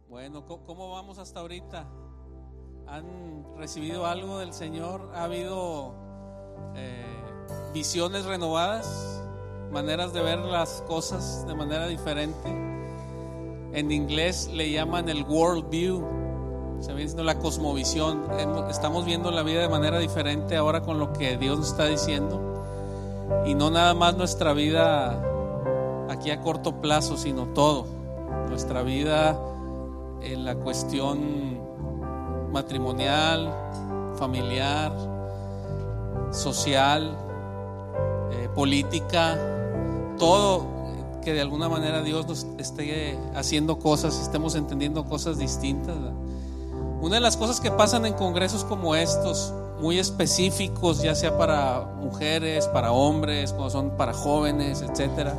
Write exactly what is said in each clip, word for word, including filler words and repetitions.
Bueno, ¿cómo vamos hasta ahorita? ¿Han recibido algo del Señor? ¿Ha habido eh, visiones renovadas? ¿Maneras de ver las cosas de manera diferente? En inglés le llaman el world view, se viene diciendo la cosmovisión. Estamos viendo la vida de manera diferente ahora con lo que Dios nos está diciendo. Y no nada más nuestra vida aquí a corto plazo, sino todo. Nuestra vida en la cuestión matrimonial, familiar, social, eh, política, todo, que de alguna manera Dios nos esté haciendo cosas, estemos entendiendo cosas distintas, ¿verdad? Una de las cosas que pasan en congresos como estos, muy específicos, ya sea para mujeres, para hombres, cuando son para jóvenes, etcétera,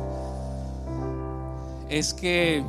es que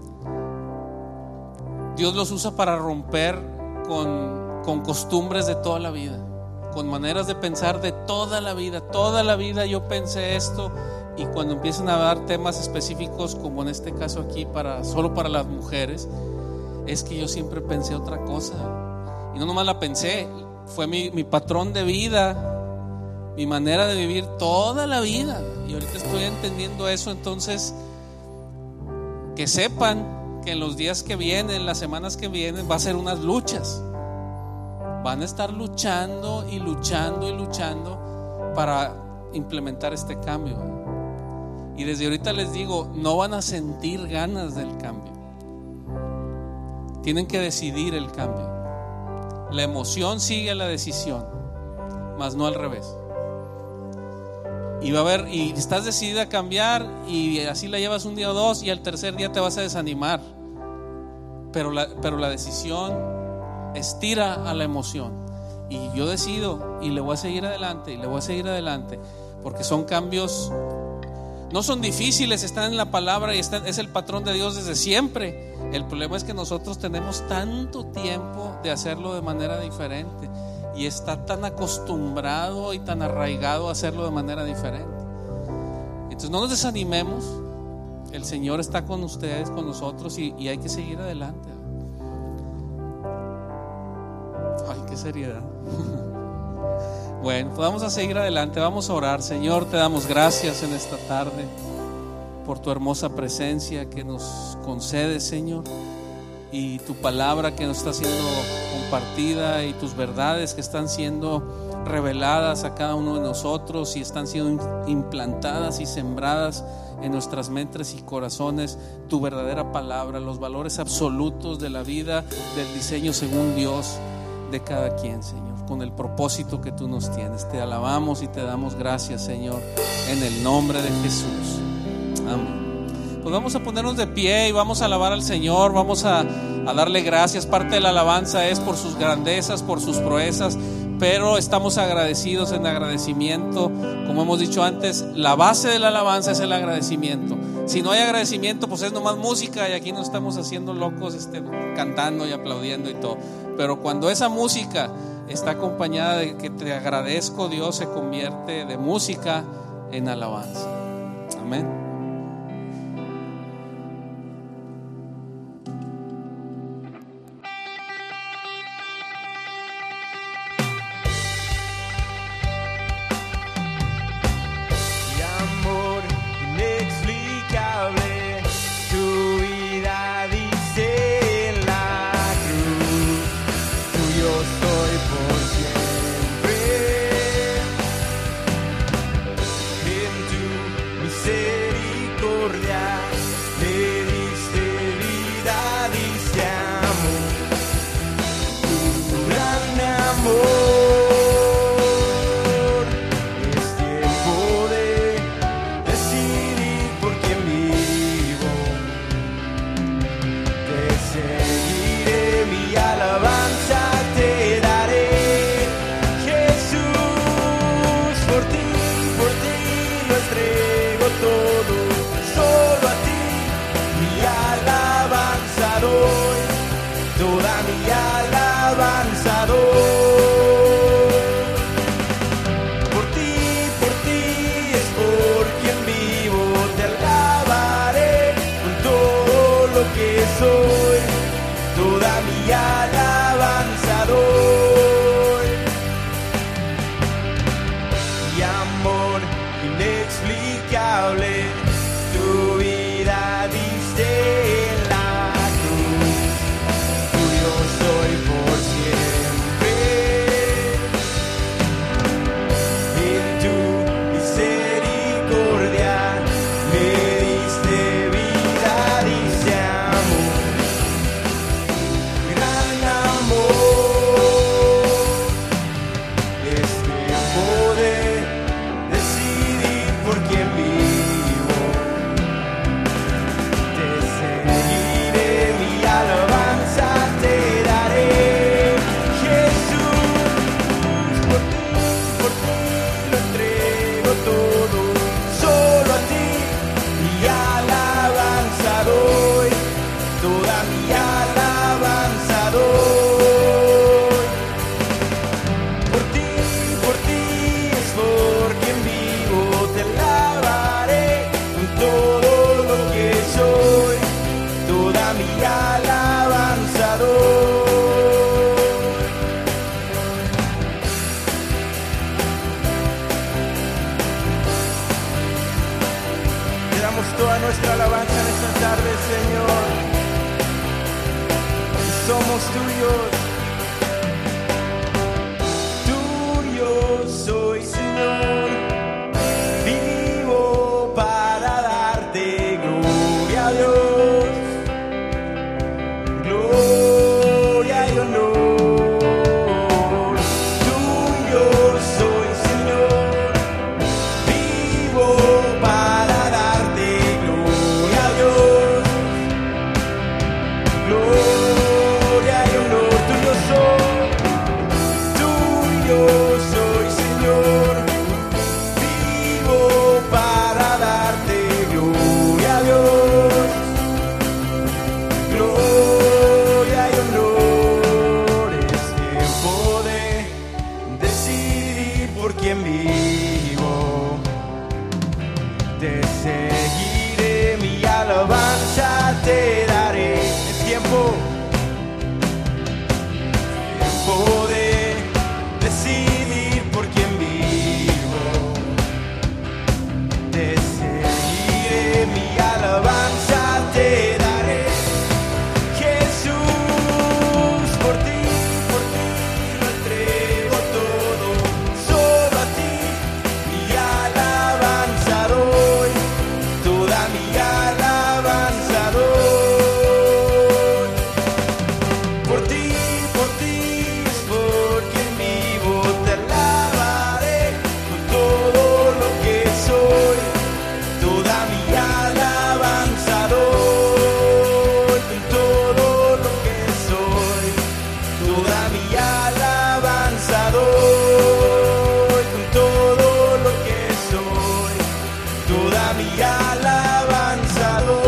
Dios los usa para romper con, con costumbres de toda la vida, con maneras de pensar de toda la vida. Toda la vida yo pensé esto, y cuando empiezan a dar temas específicos, como en este caso aquí, para, solo para las mujeres, es que yo siempre pensé otra cosa. Y no nomás la pensé, fue mi, mi patrón de vida, mi manera de vivir toda la vida. Y ahorita estoy entendiendo eso. Entonces, que sepan que en los días que vienen, las semanas que vienen, va a ser unas luchas. Van a estar luchando y luchando y luchando para implementar este cambio. Y desde ahorita les digo, no van a sentir ganas del cambio. Tienen que decidir el cambio. La emoción sigue a la decisión, mas no al revés. Y va a haber, y estás decidida a cambiar, y así la llevas un día o dos, y al tercer día te vas a desanimar. Pero la, pero la decisión estira a la emoción. Y yo decido, y le voy a seguir adelante, y le voy a seguir adelante, porque son cambios, no son difíciles, están en la palabra y están, es el patrón de Dios desde siempre. El problema es que nosotros tenemos tanto tiempo de hacerlo de manera diferente, y está tan acostumbrado y tan arraigado a hacerlo de manera diferente. Entonces no nos desanimemos. El Señor está con ustedes, con nosotros, y, y hay que seguir adelante. Ay, qué seriedad. Bueno, pues vamos a seguir adelante, vamos a orar. Señor, te damos gracias en esta tarde por tu hermosa presencia que nos concedes, Señor, y tu palabra que nos está siendo compartida, y tus verdades que están siendo reveladas a cada uno de nosotros y están siendo implantadas y sembradas en nuestras mentes y corazones. Tu verdadera palabra, los valores absolutos de la vida, del diseño según Dios de cada quien, Señor, con el propósito que tú nos tienes. Te alabamos y te damos gracias, Señor, en el nombre de Jesús. Amén. Pues vamos a ponernos de pie y vamos a alabar al Señor, vamos a, a darle gracias. Parte de la alabanza es por sus grandezas, por sus proezas, pero estamos agradecidos en agradecimiento. Como hemos dicho antes, la base de la alabanza es el agradecimiento. Si no hay agradecimiento, pues es nomás música, y aquí nos estamos haciendo locos, este, cantando y aplaudiendo y todo. Pero cuando esa música está acompañada de que te agradezco, Dios se convierte de música en alabanza. Amén. Soy toda mi alabanza doy. Y amor inexplicable, tu vida diste en la cruz, tuyo soy por siempre. En tu misericordia me diste vida, diste amor, gran amor. Es tiempo de decidir por quién vivo. Te seguiré, mi alabanza te daré. Jesús, por ti, por ti lo entrego todo. Solo a ti mi alabanza doy, toda mi alabanza doy. Por ti, por ti es por quien vivo, te alabaré con todo lo que soy, toda mi alabanza doy. Te damos toda nuestra alabanza en esta tarde, Señor, y somos tuyos. Tuyo soy, Señor, vivo para darte gloria a Dios, gloria y honor. Tuyo soy, Señor, vivo para darte gloria a Dios, gloria y honor. Tuyo soy, tuyo soy, Señor, vivo para darte gloria a Dios, gloria y honor. Es tiempo de decidir por quién vivo. Te seguiré, mi alabanza te daré. Es tiempo, tiempo de decidir por quién vivo. Te seguiré, mi alabanza te daré. Jesús, por ti, por ti lo entrego todo. Solo a ti mi alabanza doy, toda mi alabanza doy. Por ti, por ti es por quien vivo, te alabaré con todo lo que soy, toda mi alabanza doy, con todo lo que soy, toda mi alabanza doy, con todo lo que soy, toda mi alabanza doy.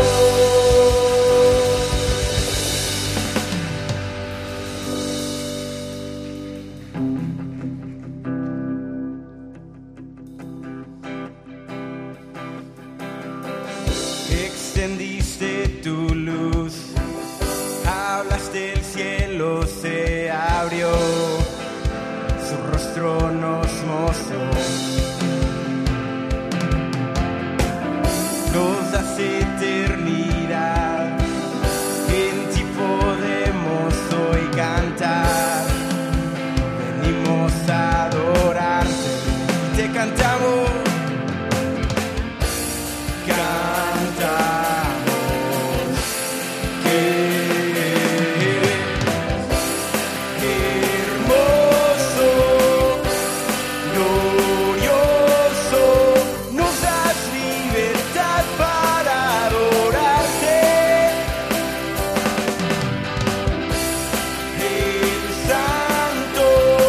Extendiste tu luz, hablaste, el cielo se abrió, su rostro nos mostró. Nos das eternidad, en ti podemos hoy cantar. Venimos a adorarte y te cantamos. Cantamos que hermoso, glorioso, nos das libertad para adorarte. El santo,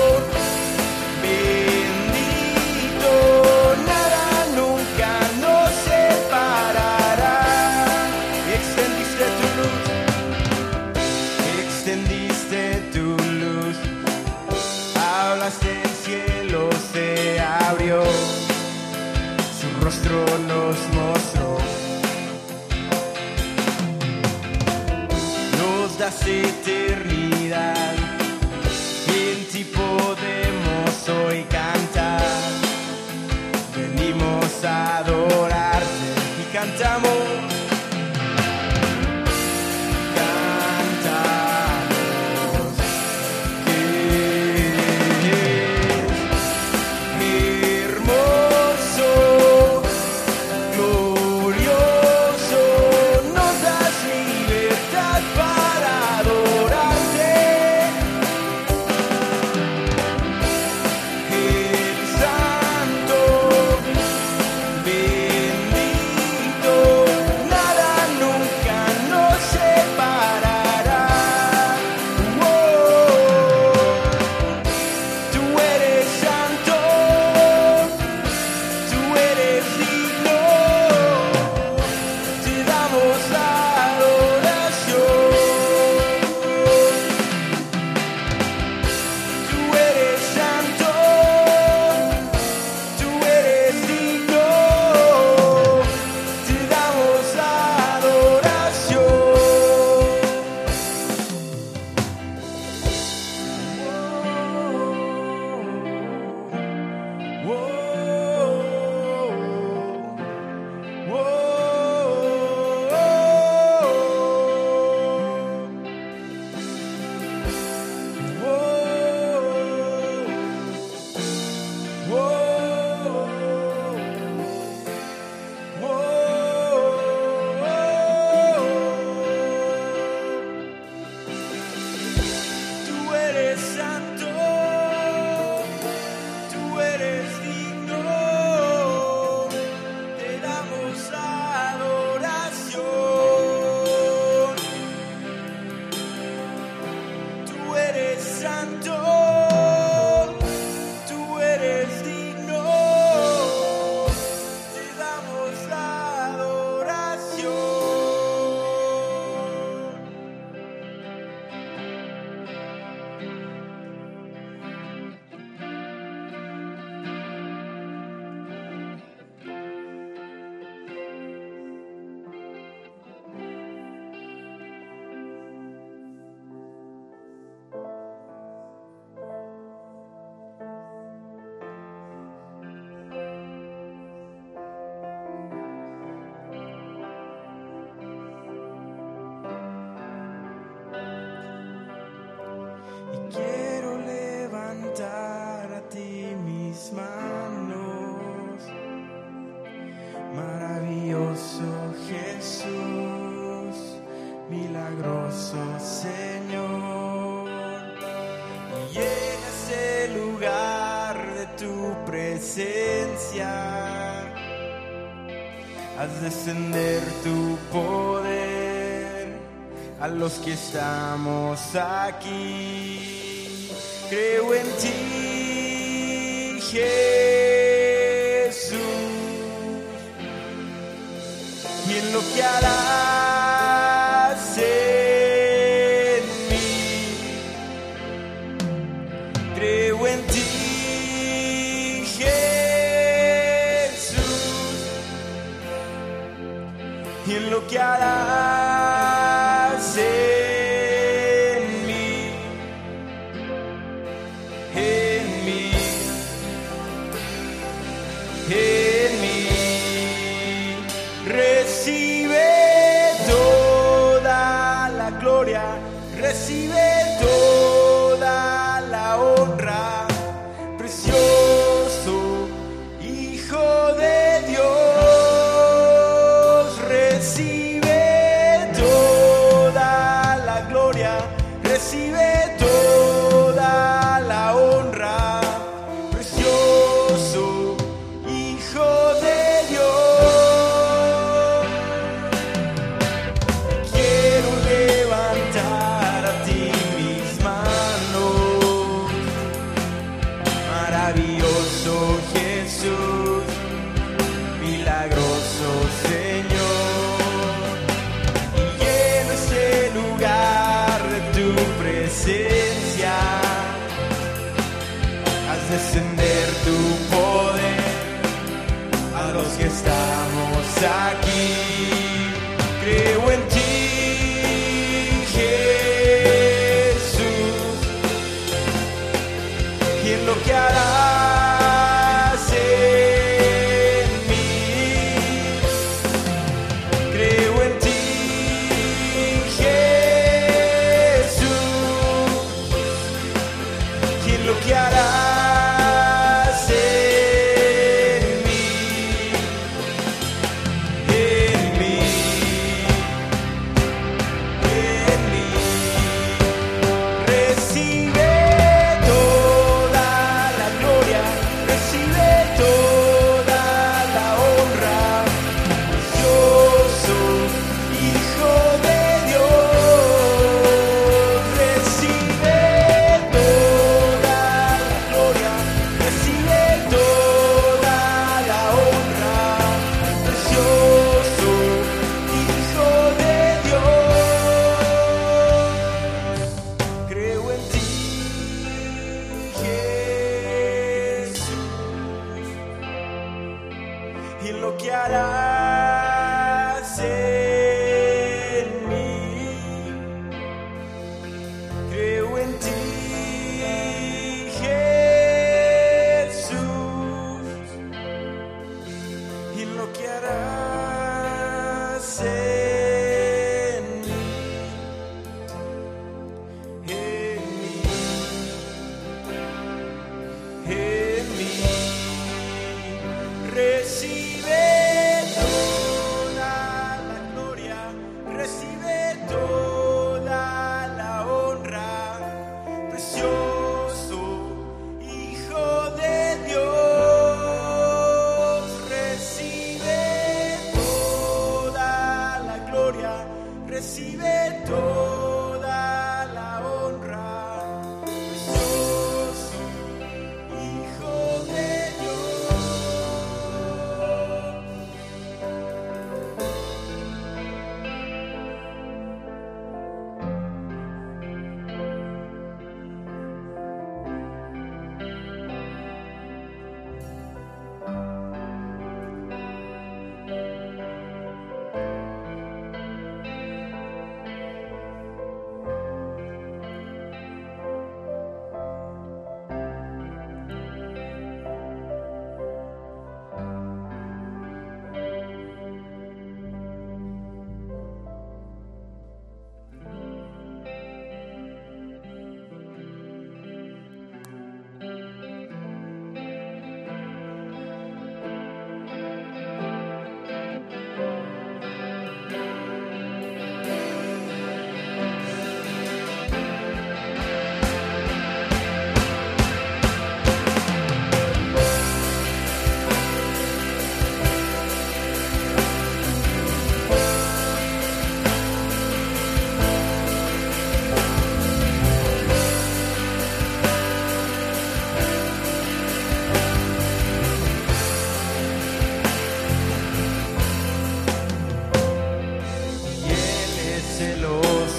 bendito, nada nunca nos separará. Extendiste tu luz, extendiste tu luz, hablaste, el cielo se abrió, su rostro nos mostró. Nos todas eternidad. En ti podemos hoy cantar. Venimos a adorarte y cantamos. Quiero levantar a ti mis manos, maravilloso Jesús, milagroso Señor. Y llena ese lugar de tu presencia, haz descender tu poder a los que estamos aquí. Creo en ti, Jesús, y en lo que harás en mí. Creo en ti, Jesús, y en lo que harás en mí. En mí recibe toda la gloria, recibe toda la honra, precioso Hijo de Dios, recibe toda la gloria, recibe toda la honra, precioso Hijo de Dios. Quiero levantar a ti mis manos, maravilloso Jesús, milagroso Señor. Y lleno ese lugar de tu presencia, haz descender tu poder a los que estamos aquí. Creo en ti, Jesús.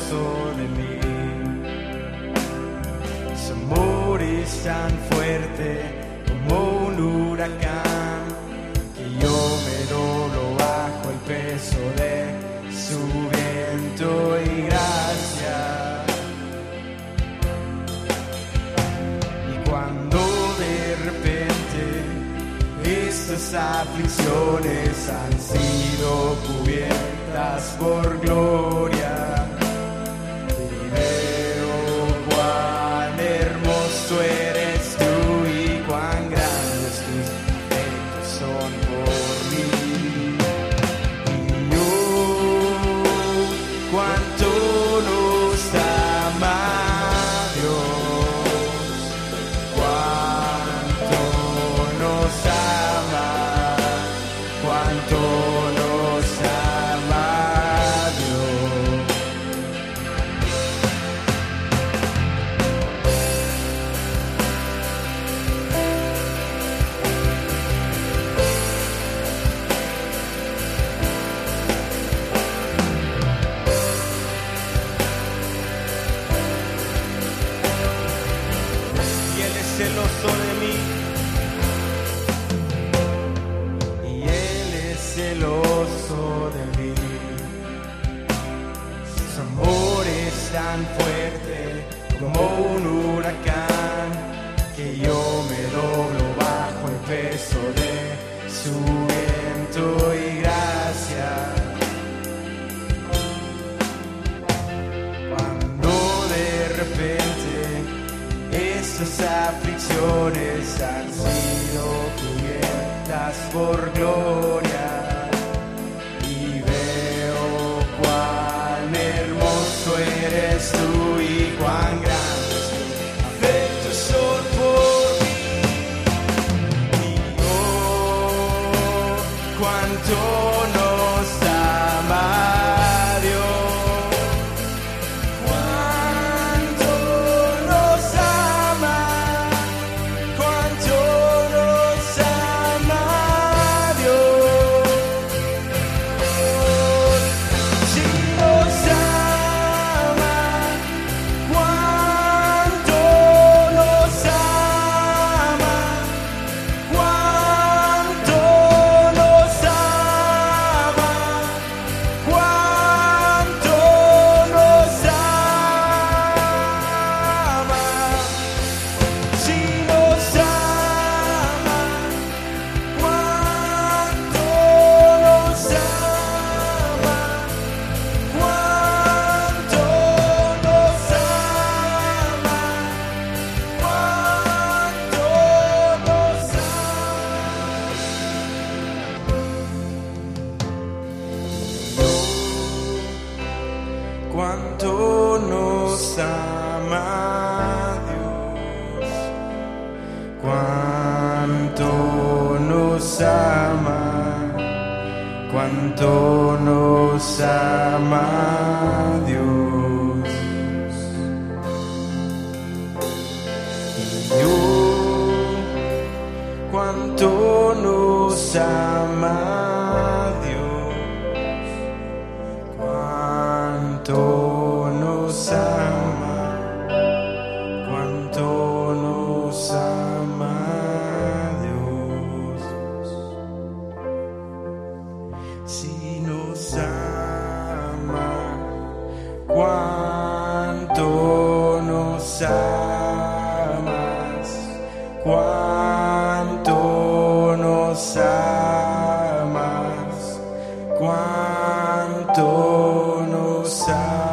celoso de mí. Su amor es tan fuerte como un huracán, que yo me doblo bajo el peso de su viento y gracia. Y cuando de repente estas aflicciones han sido cubiertas por gloria, y veo cuán hermoso eres tú y cuán grandes tus afectos son por mí. Y yo, cuánto nos ama Dios, cuánto nos ama, cuánto nos ama Dios. Y Él es celoso de mí, y Él es celoso de mí. Su amor es tan fuerte como un huracán, que yo me doblo bajo el peso de su viento y gracia. Cuando de repente estas aflicciones han sido cubiertas por gloria, y veo cuán hermoso eres tú y cuán grandes tus afectos son por mí. Y oh, cuánto nos ama Dios, cuánto nos ama, cuánto nos ama Dios. Si nos ama, cuánto nos ama, cuánto nos ama, cuánto nos ama. Si nos ama, cuánto nos ama, cuánto nos ama, cuánto nos ama. Cuánto nos ama Dios, cuánto nos ama, cuánto nos ama Dios. Y yo, cuánto nos ama Dios, cuánto nos ama, cuánto nos ama Dios. Si nos ama, cuánto nos amas, cuánto nos amas, cuánto nos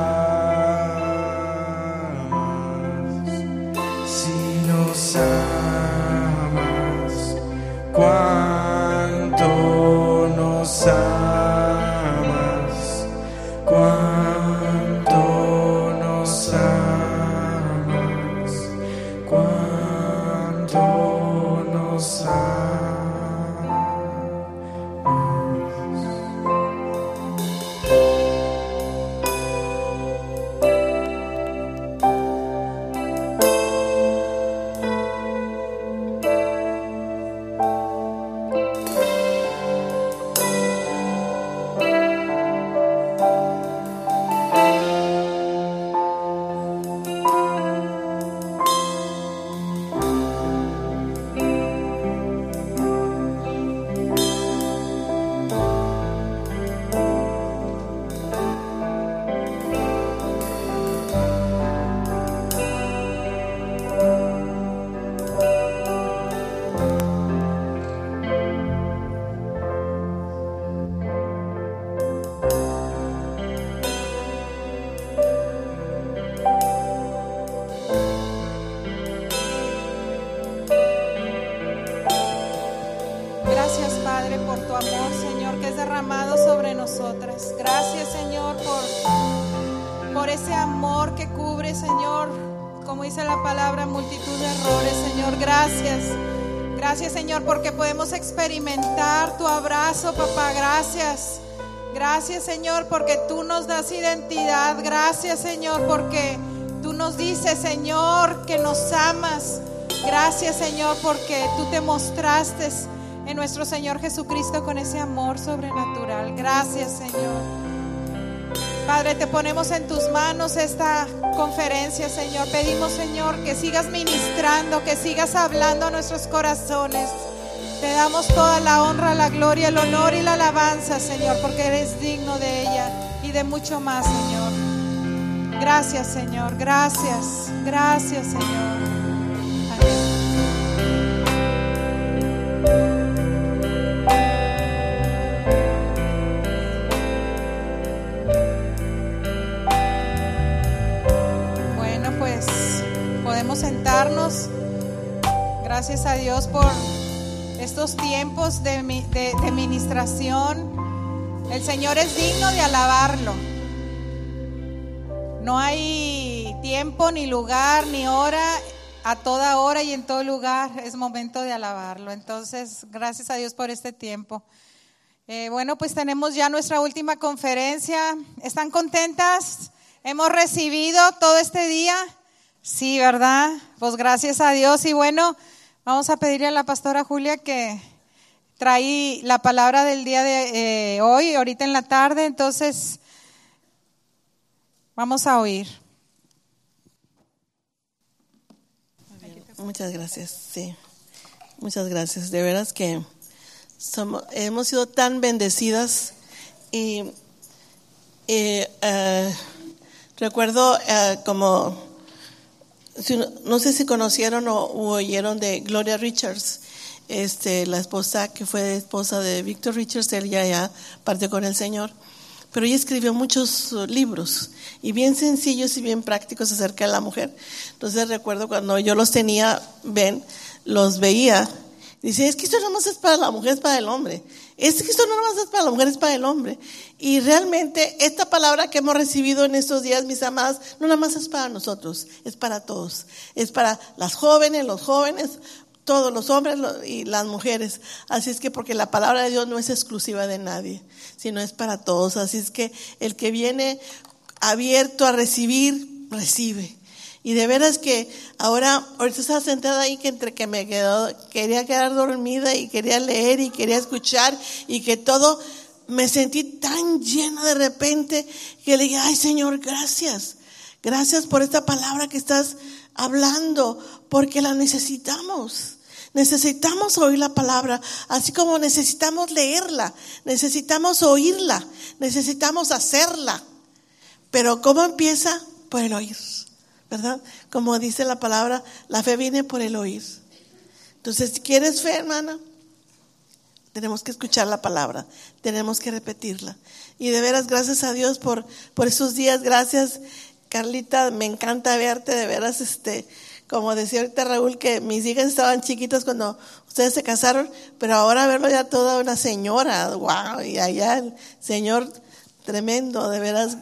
amas. Si nos amas, cuánto nos amas, cuánto nos amas, cuánto tu amor, Señor, que es derramado sobre nosotras. Gracias, Señor, por, por ese amor que cubre, Señor, como dice la palabra, multitud de errores, Señor. Gracias. Gracias, Señor, porque podemos experimentar tu abrazo, papá. Gracias. Gracias, Señor, porque tú nos das identidad. Gracias, Señor, porque tú nos dices, Señor, que nos amas. Gracias, Señor, porque tú te mostraste en nuestro Señor Jesucristo con ese amor sobrenatural. Gracias, Señor. Padre, te ponemos en tus manos esta conferencia, Señor. Pedimos, Señor, que sigas ministrando, que sigas hablando a nuestros corazones. Te damos toda la honra, la gloria, el honor y la alabanza, Señor, porque eres digno de ella y de mucho más, Señor. Gracias, Señor. Gracias. Gracias, Señor. Bueno, pues podemos sentarnos. Gracias a Dios por estos tiempos de, de, de ministración. El Señor es digno de alabarlo. No hay tiempo, ni lugar, ni hora. A toda hora y en todo lugar es momento de alabarlo. Entonces, gracias a Dios por este tiempo. Eh, bueno, pues tenemos ya nuestra última conferencia. ¿Están contentas? ¿Hemos recibido todo este día? Sí, ¿verdad? Pues gracias a Dios. Y bueno, vamos a pedirle a la pastora Julia que trae la palabra del día de eh, hoy, ahorita en la tarde. Entonces, vamos a oír. Muchas gracias, sí, muchas gracias. De veras que somos, hemos sido tan bendecidas y, y uh, recuerdo uh, como, no sé si conocieron o, o oyeron de Gloria Richards, este, la esposa que fue esposa de Victor Richards. Él ya, ya partió con el Señor. Pero ella escribió muchos libros y bien sencillos y bien prácticos acerca de la mujer. Entonces recuerdo cuando yo los tenía, ven, los veía, dice, es que esto no más es para la mujer, es para el hombre. Es que esto no más es para la mujer, es para el hombre. Y realmente esta palabra que hemos recibido en estos días, mis amadas, no nada más es para nosotros, es para todos. Es para las jóvenes, los jóvenes, todos los hombres y las mujeres. Así es que porque la palabra de Dios no es exclusiva de nadie, sino es para todos. Así es que el que viene abierto a recibir, recibe. Y de veras que ahora, ahorita estaba sentada ahí que entre que me quedó, quería quedar dormida y quería leer y quería escuchar y que todo, me sentí tan llena de repente que le dije, ay Señor, gracias. Gracias por esta palabra que estás hablando, porque la necesitamos. Necesitamos oír la palabra, así como necesitamos leerla, necesitamos oírla, necesitamos hacerla. Pero ¿cómo empieza? Por el oír, ¿verdad? Como dice la palabra, la fe viene por el oír. Entonces, si quieres fe, hermana, tenemos que escuchar la palabra, tenemos que repetirla. Y de veras, gracias a Dios por, por esos días. Gracias, Carlita, me encanta verte, de veras, este... Como decía ahorita Raúl, que mis hijas estaban chiquitas cuando ustedes se casaron, pero ahora verlo ya toda una señora, wow, y allá el Señor tremendo, de veras.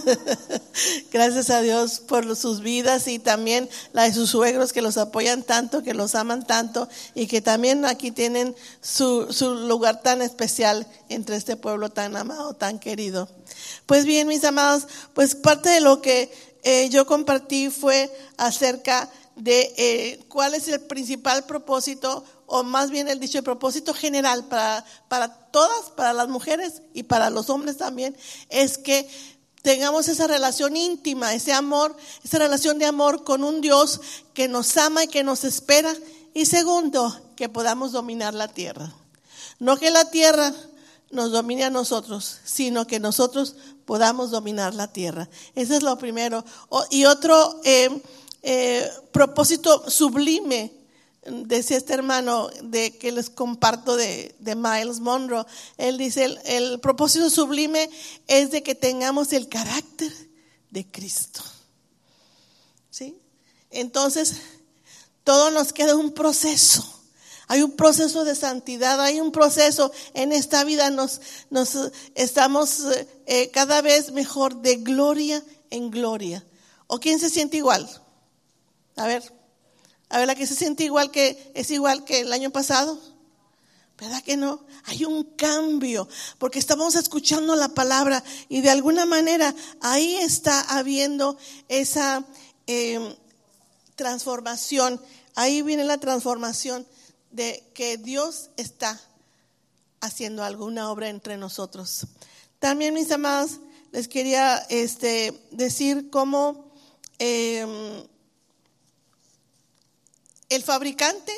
Gracias a Dios por sus vidas y también la de sus suegros que los apoyan tanto, que los aman tanto y que también aquí tienen su, su lugar tan especial entre este pueblo tan amado, tan querido. Pues bien, mis amados, pues parte de lo que eh, yo compartí fue acerca de eh, cuál es el principal propósito, o más bien el dicho, el propósito general para, para todas, para las mujeres y para los hombres también, es que tengamos esa relación íntima, ese amor, esa relación de amor con un Dios que nos ama y que nos espera. Y segundo, que podamos dominar la tierra. No que la tierra nos domine a nosotros, sino que nosotros podamos dominar la tierra. Eso es lo primero. O, y otro eh, eh, propósito sublime, decía este hermano de que les comparto de, de Miles Monroe. Él dice, el, el propósito sublime es de que tengamos el carácter de Cristo. ¿Sí? Entonces, todo nos queda un proceso. Hay un proceso de santidad, hay un proceso en esta vida, nos, nos estamos eh, cada vez mejor de gloria en gloria. ¿O quién se siente igual? A ver, a ver, la que se siente igual que es igual que el año pasado. ¿Verdad que no? Hay un cambio, porque estamos escuchando la palabra y de alguna manera ahí está habiendo esa eh, transformación. Ahí viene la transformación de que Dios está haciendo alguna obra entre nosotros. También, mis amados, les quería este, decir cómo eh, el fabricante,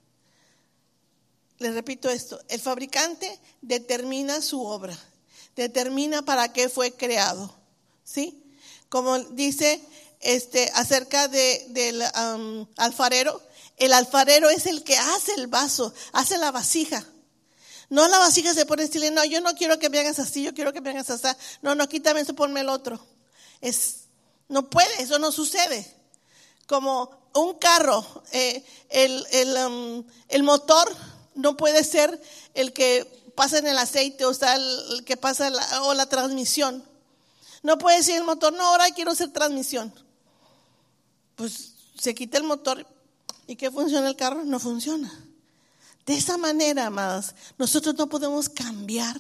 les repito esto, el fabricante determina su obra, determina para qué fue creado, ¿sí? Como dice este, acerca de, del um, alfarero, el alfarero es el que hace el vaso, hace la vasija. No la vasija se pone decirle, no, yo no quiero que me hagas así, yo quiero que me hagas así. No, no, quítame eso, ponme el otro. Es, no puede, eso no sucede. Como un carro, eh, el, el, um, el motor no puede ser el que pasa en el aceite, o sea, el, el que pasa la, o la transmisión. No puede decir el motor, no, ahora quiero hacer transmisión. Pues se quita el motor. ¿Y qué funciona el carro? No funciona. De esa manera, amadas, nosotros no podemos cambiar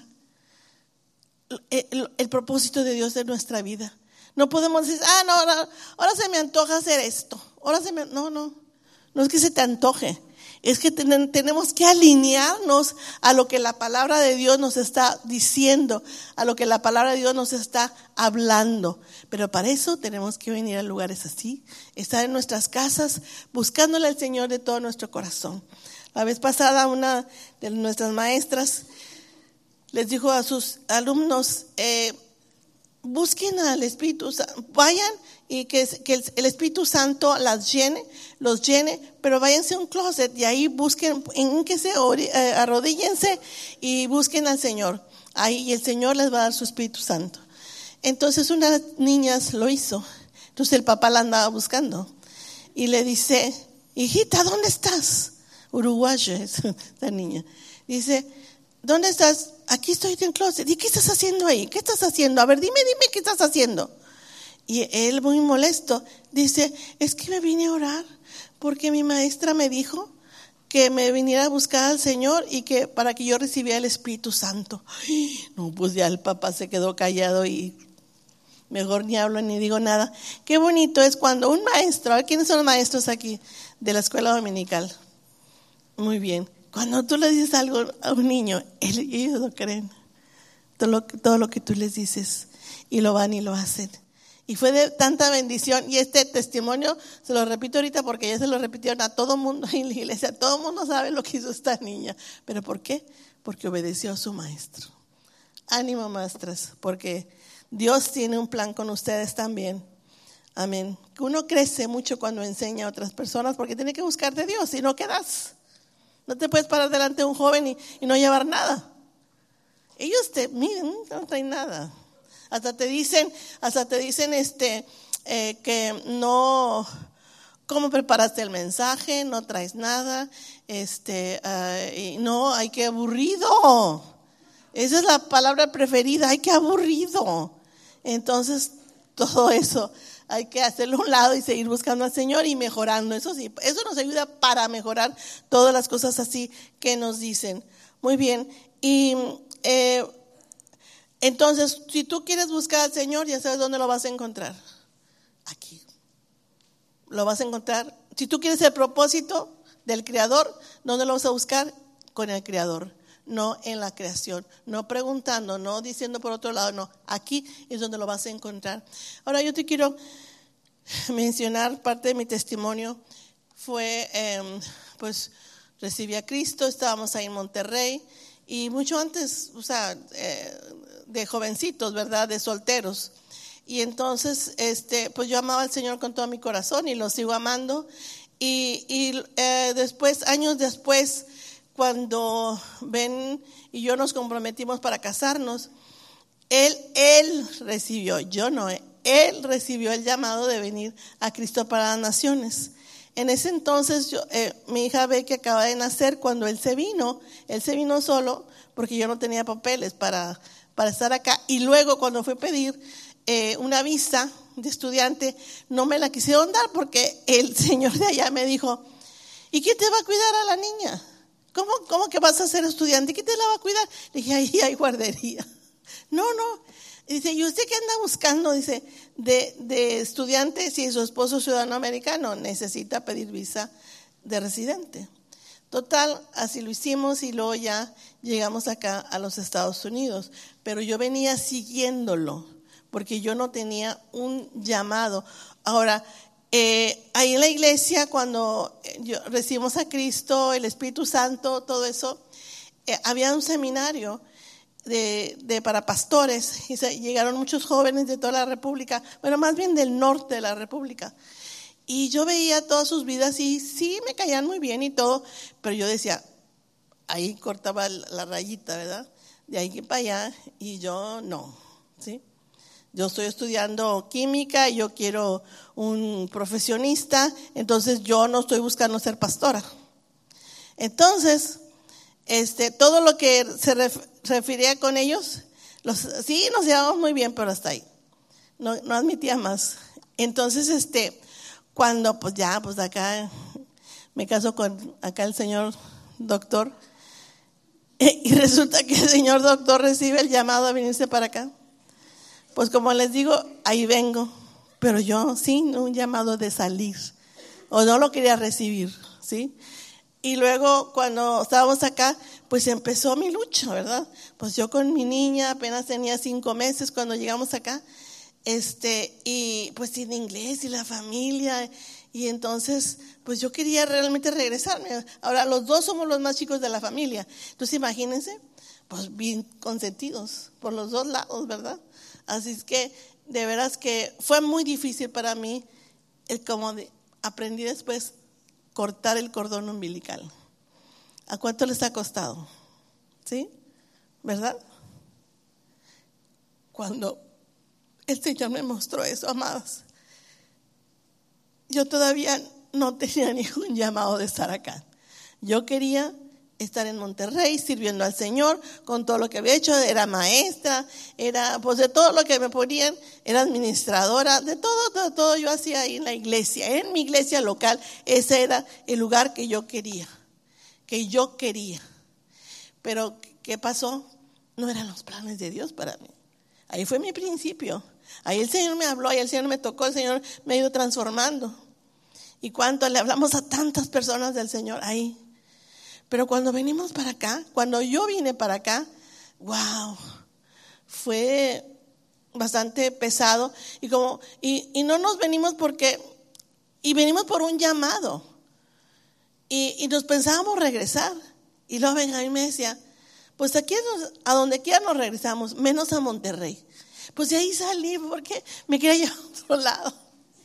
el, el, el propósito de Dios de nuestra vida. No podemos decir, ah, no, ahora, ahora se me antoja hacer esto. Ahora se me, no, no, no es que se te antoje. Es que ten, tenemos que alinearnos a lo que la palabra de Dios nos está diciendo, a lo que la palabra de Dios nos está hablando. Pero para eso tenemos que venir a lugares así, estar en nuestras casas, buscándole al Señor de todo nuestro corazón. La vez pasada una de nuestras maestras les dijo a sus alumnos, eh, busquen al Espíritu Santo, vayan y que, que el, el Espíritu Santo las llene, los llene, pero váyanse a un closet y ahí busquen, en que se eh, arrodíllense y busquen al Señor. Ahí y el Señor les va a dar su Espíritu Santo. Entonces una de las niñas lo hizo. Entonces el papá la andaba buscando y le dice, hijita, ¿dónde estás? Uruguaya es la niña. Dice, ¿dónde estás? Aquí estoy en el closet. ¿Y qué estás haciendo ahí? ¿Qué estás haciendo? A ver, dime, dime qué estás haciendo. Y él, muy molesto, dice, es que me vine a orar porque mi maestra me dijo que me viniera a buscar al Señor y que para que yo recibiera el Espíritu Santo. Ay, no, pues ya el papá se quedó callado y mejor ni hablo ni digo nada. Qué bonito es cuando un maestro, a ver, ¿quiénes son los maestros aquí de la escuela dominical? Muy bien. Cuando tú le dices algo a un niño, ellos lo creen. Todo lo, todo lo que tú les dices y lo van y lo hacen. Y fue de tanta bendición. Y este testimonio, se lo repito ahorita porque ya se lo repitieron a todo mundo en la iglesia. Todo el mundo sabe lo que hizo esta niña. ¿Pero por qué? Porque obedeció a su maestro. Ánimo, maestras, porque Dios tiene un plan con ustedes también. Amén. Uno crece mucho cuando enseña a otras personas porque tiene que buscar de Dios y no quedas. No te puedes parar delante de un joven y, y no llevar nada. Ellos te miren, no traen nada. Hasta te dicen, hasta te dicen este eh, que no, ¿cómo preparaste el mensaje? No traes nada, este, uh, y no, ay, qué aburrido. Esa es la palabra preferida, ay, qué aburrido. Entonces, todo eso hay que hacerlo a un lado y seguir buscando al Señor y mejorando. Eso sí, eso nos ayuda para mejorar todas las cosas así que nos dicen. Muy bien, y eh, entonces, si tú quieres buscar al Señor, ya sabes dónde lo vas a encontrar. Aquí. Lo vas a encontrar. Si tú quieres el propósito del Creador, ¿dónde lo vas a buscar? Con el Creador, no en la creación. No preguntando, no diciendo por otro lado, no. Aquí es donde lo vas a encontrar. Ahora yo te quiero mencionar parte de mi testimonio. Fue, eh, pues, recibí a Cristo, estábamos ahí en Monterrey. Y mucho antes, o sea, eh, de jovencitos, ¿verdad? De solteros. Y entonces, este, pues yo amaba al Señor con todo mi corazón y lo sigo amando. Y, y eh, después, años después, cuando Ben y yo nos comprometimos para casarnos, él, él recibió, yo no, él recibió el llamado de venir a Cristo para las Naciones. En ese entonces yo, eh, mi hija Becky acaba de nacer. Cuando él se vino, él se vino solo porque yo no tenía papeles para, para estar acá. Y luego cuando fue a pedir eh, una visa de estudiante, no me la quisieron dar porque el señor de allá me dijo, ¿y quién te va a cuidar a la niña? ¿Cómo, cómo que vas a ser estudiante? ¿Quién te la va a cuidar? Le dije, ahí hay guardería. No, no. Dice, ¿y usted qué anda buscando? Dice, de, de estudiante, si su esposo es ciudadano americano, necesita pedir visa de residente. Total, así lo hicimos y luego ya llegamos acá a los Estados Unidos. Pero yo venía siguiéndolo porque yo no tenía un llamado. Ahora, eh, ahí en la iglesia, cuando yo, recibimos a Cristo, el Espíritu Santo, todo eso, eh, había un seminario De, de para pastores y se, llegaron muchos jóvenes de toda la república, bueno, más bien del norte de la república, y yo veía todas sus vidas y sí me caían muy bien y todo, pero yo decía, ahí cortaba la rayita, ¿verdad? De ahí para allá, y yo no, ¿sí? Yo estoy estudiando química, yo quiero un profesionista, entonces yo no estoy buscando ser pastora. Entonces, este, todo lo que se ref- refería con ellos, los, sí nos llevamos muy bien, pero hasta ahí, no, no admitía más. Entonces, este, cuando pues ya, pues acá me caso con acá el señor doctor, y resulta que el señor doctor recibe el llamado a venirse para acá. Pues como les digo, ahí vengo, pero yo sin un llamado de salir, o no lo quería recibir, ¿sí? Y luego cuando estábamos acá, pues empezó mi lucha, ¿verdad? Pues yo con mi niña apenas tenía cinco meses cuando llegamos acá, este, y pues sin inglés y la familia, y entonces pues yo quería realmente regresarme. Ahora los dos somos los más chicos de la familia, entonces imagínense, pues bien consentidos por los dos lados, ¿verdad? Así es que de veras que fue muy difícil para mí, el como de, aprendí después cortar el cordón umbilical. ¿A cuánto les ha costado? ¿Sí? ¿Verdad? Cuando el Señor me mostró eso, amadas, yo todavía no tenía ningún llamado de estar acá. Yo quería estar en Monterrey sirviendo al Señor con todo lo que había hecho. Era maestra, era pues de todo lo que me ponían, era administradora, de todo, todo, todo yo hacía ahí en la iglesia, en mi iglesia local. Ese era el lugar que yo quería, que yo quería. Pero ¿qué pasó? No eran los planes de Dios para mí. Ahí fue mi principio. Ahí el Señor me habló, ahí el Señor me tocó, el Señor me ha ido transformando. Y cuánto le hablamos a tantas personas del Señor ahí. Pero cuando venimos para acá, cuando yo vine para acá, wow, fue bastante pesado. Y como y, y no nos venimos porque, y venimos por un llamado. Y, y nos pensábamos regresar. Y luego Benjamín me decía, pues aquí nos, a donde quiera nos regresamos, menos a Monterrey. Pues de ahí salí porque me quería llevar a otro lado.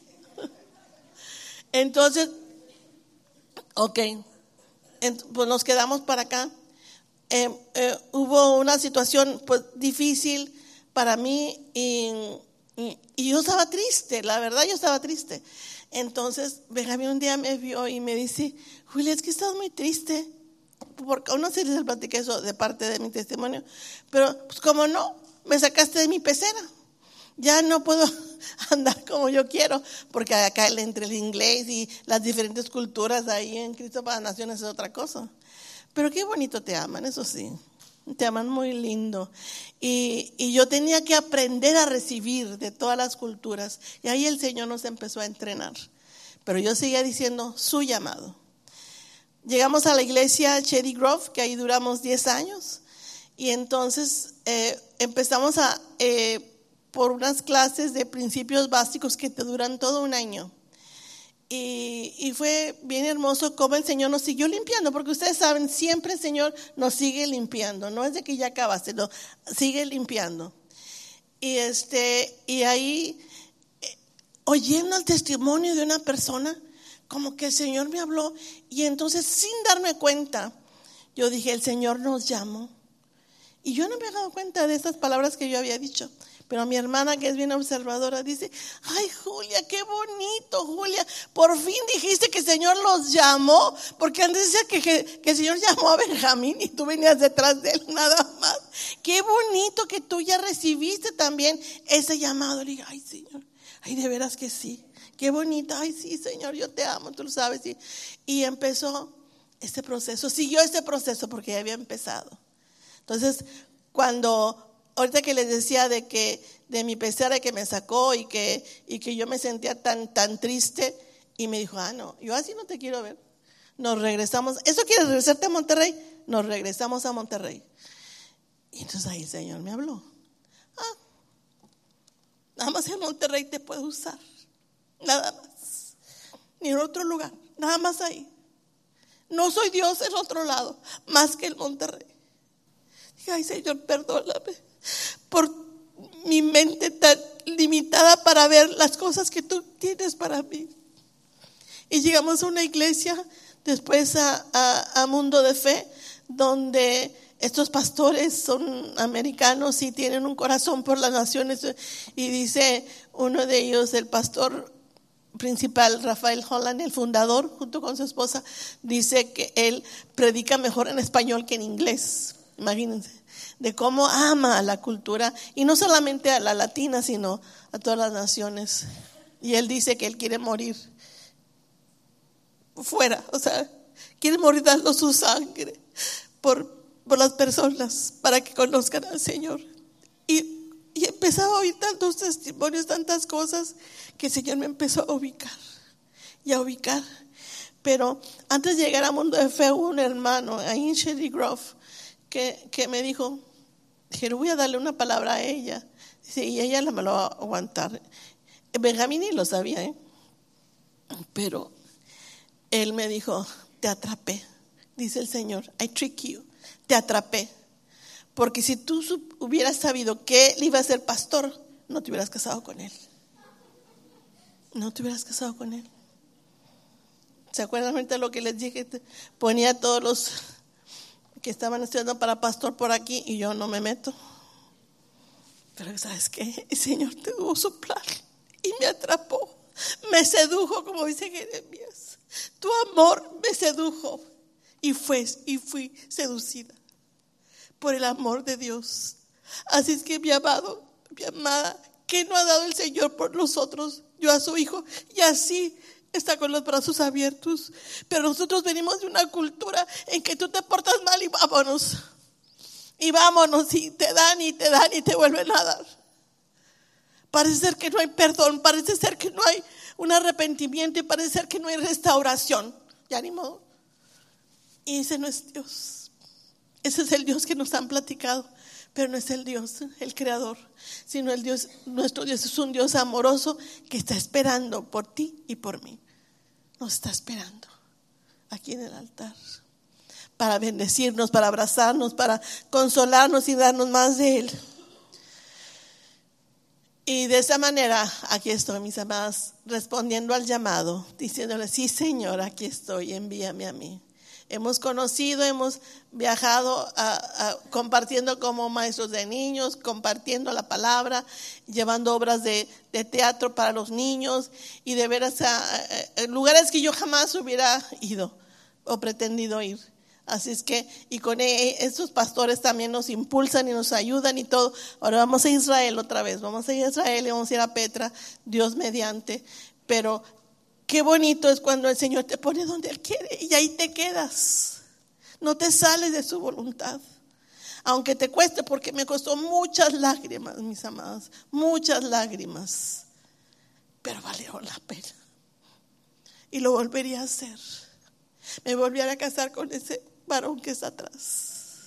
Entonces, ok. Pues nos quedamos para acá. Eh, eh, hubo una situación pues difícil para mí y, y, y yo estaba triste, la verdad yo estaba triste. Entonces Benjamín un día me vio y me dice, Julia, es que estás muy triste. Porque no sé si les platiqué eso de parte de mi testimonio, pero pues como no, me sacaste de mi pecera. Ya no puedo andar como yo quiero, porque acá entre el inglés y las diferentes culturas ahí en Cristo para Naciones es otra cosa. Pero qué bonito te aman, eso sí, te aman muy lindo. Y, y yo tenía que aprender a recibir de todas las culturas, y ahí el Señor nos empezó a entrenar. Pero yo seguía diciendo su llamado. Llegamos a la iglesia Shady Grove, que ahí duramos diez años, y entonces eh, empezamos a... Eh, por unas clases de principios básicos que te duran todo un año. Y, y fue bien hermoso cómo el Señor nos siguió limpiando, porque ustedes saben, siempre el Señor nos sigue limpiando, no es de que ya acabaste, no, sigue limpiando. Y, este, y ahí, eh, oyendo el testimonio de una persona, como que el Señor me habló, y entonces sin darme cuenta, yo dije, el Señor nos llamó. Y yo no me había dado cuenta de esas palabras que yo había dicho. Pero mi hermana, que es bien observadora, dice: ay, Julia, qué bonito, Julia, por fin dijiste que el Señor los llamó, porque antes decía que, que, que el Señor llamó a Benjamín y tú venías detrás de él nada más. Qué bonito que tú ya recibiste también ese llamado. Le dije: ay, Señor, ay, de veras que sí, qué bonito, ay, sí, Señor, yo te amo, tú lo sabes. Y, y empezó este proceso, siguió este proceso porque ya había empezado. Entonces, cuando... ahorita que les decía de que de mi pesar de que me sacó y que, y que yo me sentía tan, tan triste, y me dijo: ah, no, yo así no te quiero ver. Nos regresamos. ¿Eso quieres regresarte a Monterrey? Nos regresamos a Monterrey. Y entonces ahí el Señor me habló: ah, nada más en Monterrey te puedo usar, nada más, ni en otro lugar, nada más ahí. No soy Dios en otro lado más que en Monterrey. Dije: ay, Señor, perdóname por mi mente tan limitada para ver las cosas que tú tienes para mí. Y llegamos a una iglesia, después a, a, a Mundo de Fe, donde estos pastores son americanos y tienen un corazón por las naciones. Y dice uno de ellos, el pastor principal, Rafael Holland, el fundador, junto con su esposa, dice que él predica mejor en español que en inglés. Imagínense, de cómo ama a la cultura, y no solamente a la latina, sino a todas las naciones. Y él dice que él quiere morir fuera, o sea, quiere morir dando su sangre por, por las personas, para que conozcan al Señor. Y, y empezaba a oír tantos testimonios, tantas cosas, que el Señor me empezó a ubicar y a ubicar. Pero antes de llegar a Mundo de Fe, hubo un hermano ahí en Shady Grove que, que me dijo, dije: voy a darle una palabra a ella. Dice, y ella la me lo va a aguantar. Benjamín ni lo sabía, ¿eh? Pero él me dijo: te atrapé, dice el Señor, I trick you, te atrapé. Porque si tú hubieras sabido que él iba a ser pastor, no te hubieras casado con él. No te hubieras casado con él. ¿Se acuerdan ahorita lo que les dije? Ponía a todos los que estaban estudiando para pastor por aquí y yo no me meto. Pero ¿sabes qué? El Señor te tuvo soplar y me atrapó, me sedujo, como dice Jeremías. Tu amor me sedujo y fue y fui seducida por el amor de Dios. Así es que mi amado, mi amada, ¿qué no ha dado el Señor por nosotros? Yo a su Hijo, y así está con los brazos abiertos. Pero nosotros venimos de una cultura en que tú te portas mal y vámonos. Y vámonos, y te dan y te dan y te vuelven a dar. Parece ser que no hay perdón, parece ser que no hay un arrepentimiento, y parece ser que no hay restauración. Ya ni modo. Y ese no es Dios. Ese es el Dios que nos han platicado, pero no es el Dios, el creador, sino el Dios, nuestro Dios es un Dios amoroso que está esperando por ti y por mí. Nos está esperando aquí en el altar para bendecirnos, para abrazarnos, para consolarnos y darnos más de Él. Y de esa manera, aquí estoy, mis amadas, respondiendo al llamado, diciéndole: sí, Señor, aquí estoy, envíame a mí. Hemos conocido, hemos viajado a, a, compartiendo como maestros de niños, compartiendo la palabra, llevando obras de, de teatro para los niños, y de veras a, a, a lugares que yo jamás hubiera ido o pretendido ir. Así es que, y con estos pastores también nos impulsan y nos ayudan y todo. Ahora vamos a Israel otra vez, vamos a ir a Israel y vamos a ir a Petra, Dios mediante. Pero qué bonito es cuando el Señor te pone donde Él quiere y ahí te quedas. No te sales de su voluntad. Aunque te cueste, porque me costó muchas lágrimas, mis amados, muchas lágrimas. Pero valió la pena. Y lo volvería a hacer. Me volvería a casar con ese varón que está atrás.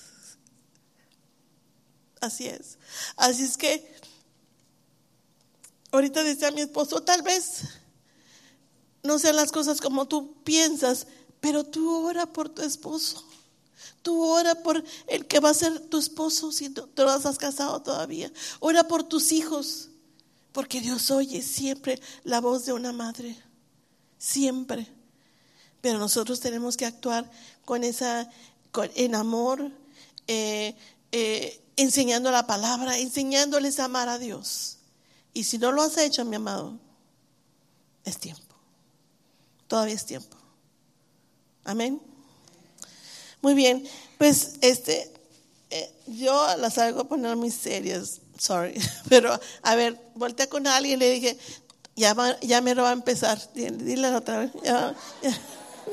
Así es. Así es que ahorita decía mi esposo, tal vez no sean las cosas como tú piensas, pero tú ora por tu esposo. Tú ora por el que va a ser tu esposo si tú te has casado todavía. Ora por tus hijos, porque Dios oye siempre la voz de una madre. Siempre. Pero nosotros tenemos que actuar con esa, con, en amor, eh, eh, enseñando la palabra, enseñándoles a amar a Dios. Y si no lo has hecho, mi amado, es tiempo. Todavía es tiempo. Amén. Muy bien, pues este, eh, yo las hago poner muy serias, sorry, pero a ver, volteé con alguien y le dije, ya, va, ya me lo va a empezar, dile, dile otra vez, ya, ya.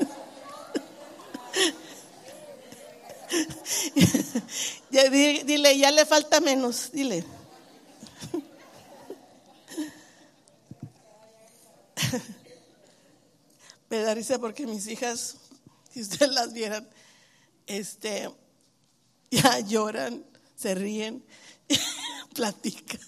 ya, dile, dile, ya le falta menos, dile. Me da risa porque mis hijas, si ustedes las vieran, este, ya lloran, se ríen, platican.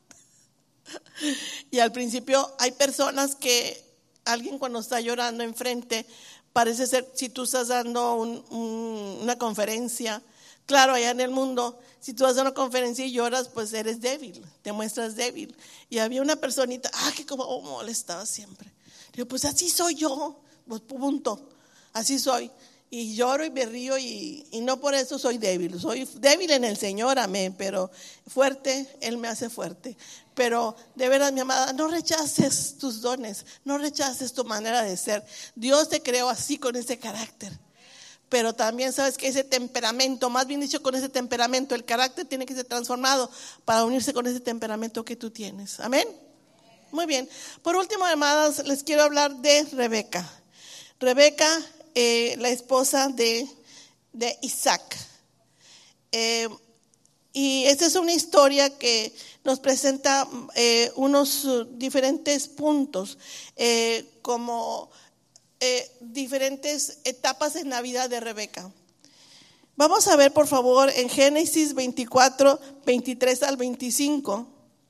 Y al principio hay personas que alguien cuando está llorando enfrente, parece ser, si tú estás dando un, un, una conferencia, claro, allá en el mundo, si tú vas a una conferencia y lloras, pues eres débil, te muestras débil. Y había una personita, ah, que como molestaba siempre. Digo, pues así soy yo, pues punto, así soy. Y lloro y me río y, y no por eso soy débil, soy débil en el Señor, amén, pero fuerte, Él me hace fuerte. Pero de veras, mi amada, no rechaces tus dones, no rechaces tu manera de ser. Dios te creó así, con ese carácter. Pero también sabes que ese temperamento, más bien dicho, con ese temperamento, el carácter tiene que ser transformado para unirse con ese temperamento que tú tienes. Amén. Muy bien. Por último, amadas, les quiero hablar de Rebeca. Rebeca, eh, la esposa de, de Isaac. Eh, y esta es una historia que nos presenta eh, unos diferentes puntos, eh, como eh, diferentes etapas en la vida de Rebeca. Vamos a ver, por favor, en Génesis veinticuatro, veintitrés al veinticinco.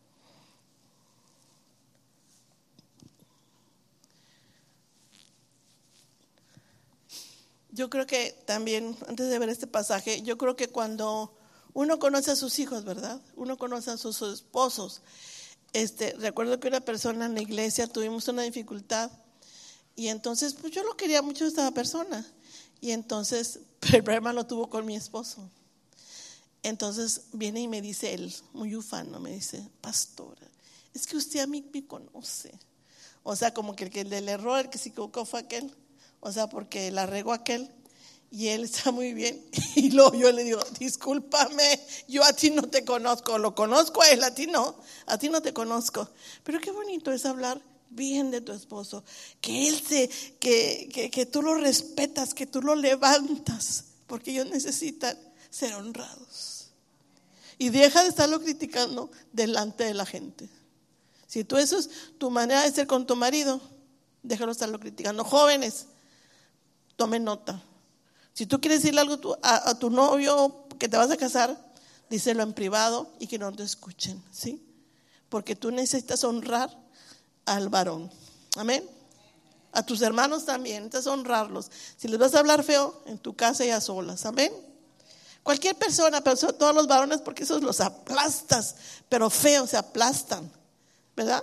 Yo creo que también, antes de ver este pasaje, yo creo que cuando uno conoce a sus hijos, ¿verdad? Uno conoce a sus esposos. Este, recuerdo que una persona en la iglesia tuvimos una dificultad y entonces pues yo lo quería mucho a esta persona y entonces el problema lo tuvo con mi esposo. Entonces viene y me dice él, muy ufano, me dice, pastora, es que usted a mí me conoce. O sea, como que el que el del error, el que se equivocó fue aquel. O sea, porque la regó aquel y él está muy bien. Y luego yo le digo, discúlpame, yo a ti no te conozco, lo conozco a él, a ti no, a ti no te conozco. Pero qué bonito es hablar bien de tu esposo, que él se, que, que, que tú lo respetas, que tú lo levantas, porque ellos necesitan ser honrados. Y deja de estarlo criticando delante de la gente. Si tú eso es tu manera de ser con tu marido, déjalo estarlo criticando. Jóvenes, tomen nota. Si tú quieres decirle algo a, a tu novio que te vas a casar, díselo en privado y que no te escuchen, ¿sí? Porque tú necesitas honrar al varón. Amén. A tus hermanos también, necesitas honrarlos. Si les vas a hablar feo, en tu casa y a solas. Amén. Cualquier persona, pero sobre todo los varones, porque esos los aplastas, pero feos se aplastan, ¿verdad?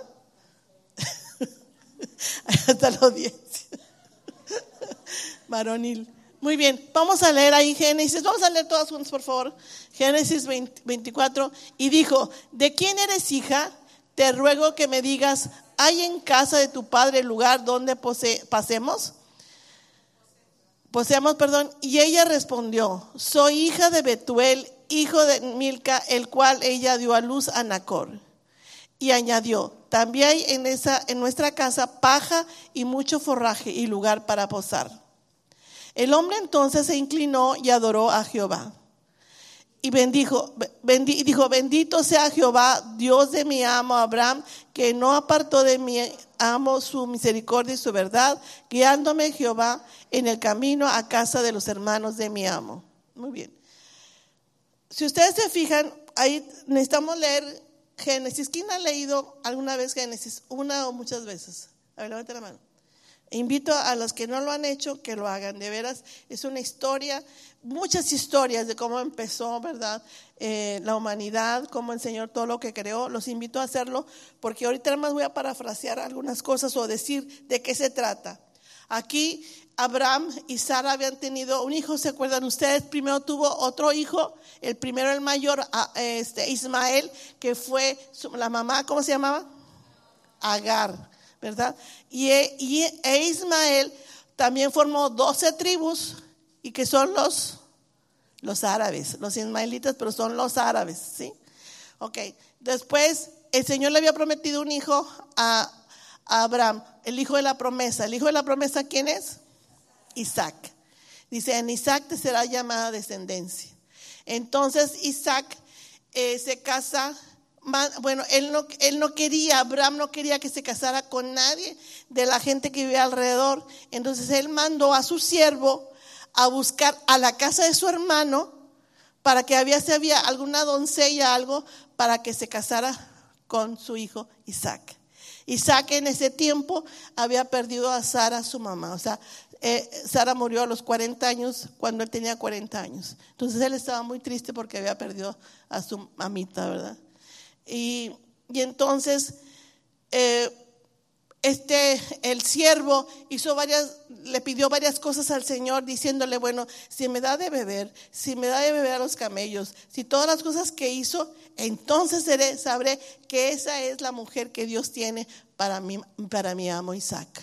Hasta la audiencia varonil. Muy bien, vamos a leer ahí Génesis, vamos a leer todas juntas, por favor. Génesis veinticuatro. Y dijo, ¿de quién eres hija? Te ruego que me digas, ¿hay en casa de tu padre lugar donde pose, pasemos? Poseamos, perdón. Y ella respondió, soy hija de Betuel, hijo de Milca, el cual ella dio a luz a Nacor. Y añadió, también hay en, esa, en nuestra casa paja y mucho forraje y lugar para posar. El hombre entonces se inclinó y adoró a Jehová. Y bendijo, bendi, dijo, bendito sea Jehová, Dios de mi amo Abraham, que no apartó de mi amo su misericordia y su verdad, guiándome Jehová en el camino a casa de los hermanos de mi amo. Muy bien. Si ustedes se fijan, ahí necesitamos leer Génesis. ¿Quién ha leído alguna vez Génesis? Una o muchas veces. A ver, levante la mano. Invito a los que no lo han hecho que lo hagan. De veras, es una historia, muchas historias de cómo empezó, ¿verdad? Eh, la humanidad, cómo el Señor todo lo que creó. Los invito a hacerlo porque ahorita nada más voy a parafrasear algunas cosas o decir de qué se trata. Aquí Abraham y Sara habían tenido un hijo, ¿se acuerdan ustedes? Primero tuvo otro hijo, el primero, el mayor, este, Ismael, que fue su, la mamá, ¿cómo se llamaba? Agar, ¿verdad? Y, y e Ismael también formó doce tribus, y que son los, los árabes, los ismaelitas, pero son los árabes, ¿sí? Ok, después el Señor le había prometido un hijo a, a Abraham, el hijo de la promesa. ¿El hijo de la promesa quién es? Isaac. Dice, en Isaac te será llamada descendencia. Entonces Isaac eh, se casa, bueno, él no, él no quería, Abraham no quería que se casara con nadie de la gente que vivía alrededor. Entonces él mandó a su siervo a buscar a la casa de su hermano para que había, si había alguna doncella, algo, para que se casara con su hijo Isaac. Isaac en ese tiempo había perdido a Sara, su mamá. O sea, eh, Sara murió a los cuarenta años cuando él tenía cuarenta años. Entonces él estaba muy triste porque había perdido a su mamita, ¿verdad? Y, y entonces eh, este, el siervo hizo varias, le pidió varias cosas al Señor, diciéndole, bueno, si me da de beber, si me da de beber a los camellos, si todas las cosas que hizo, entonces seré, sabré que esa es la mujer que Dios tiene para mí, para mi amo Isaac.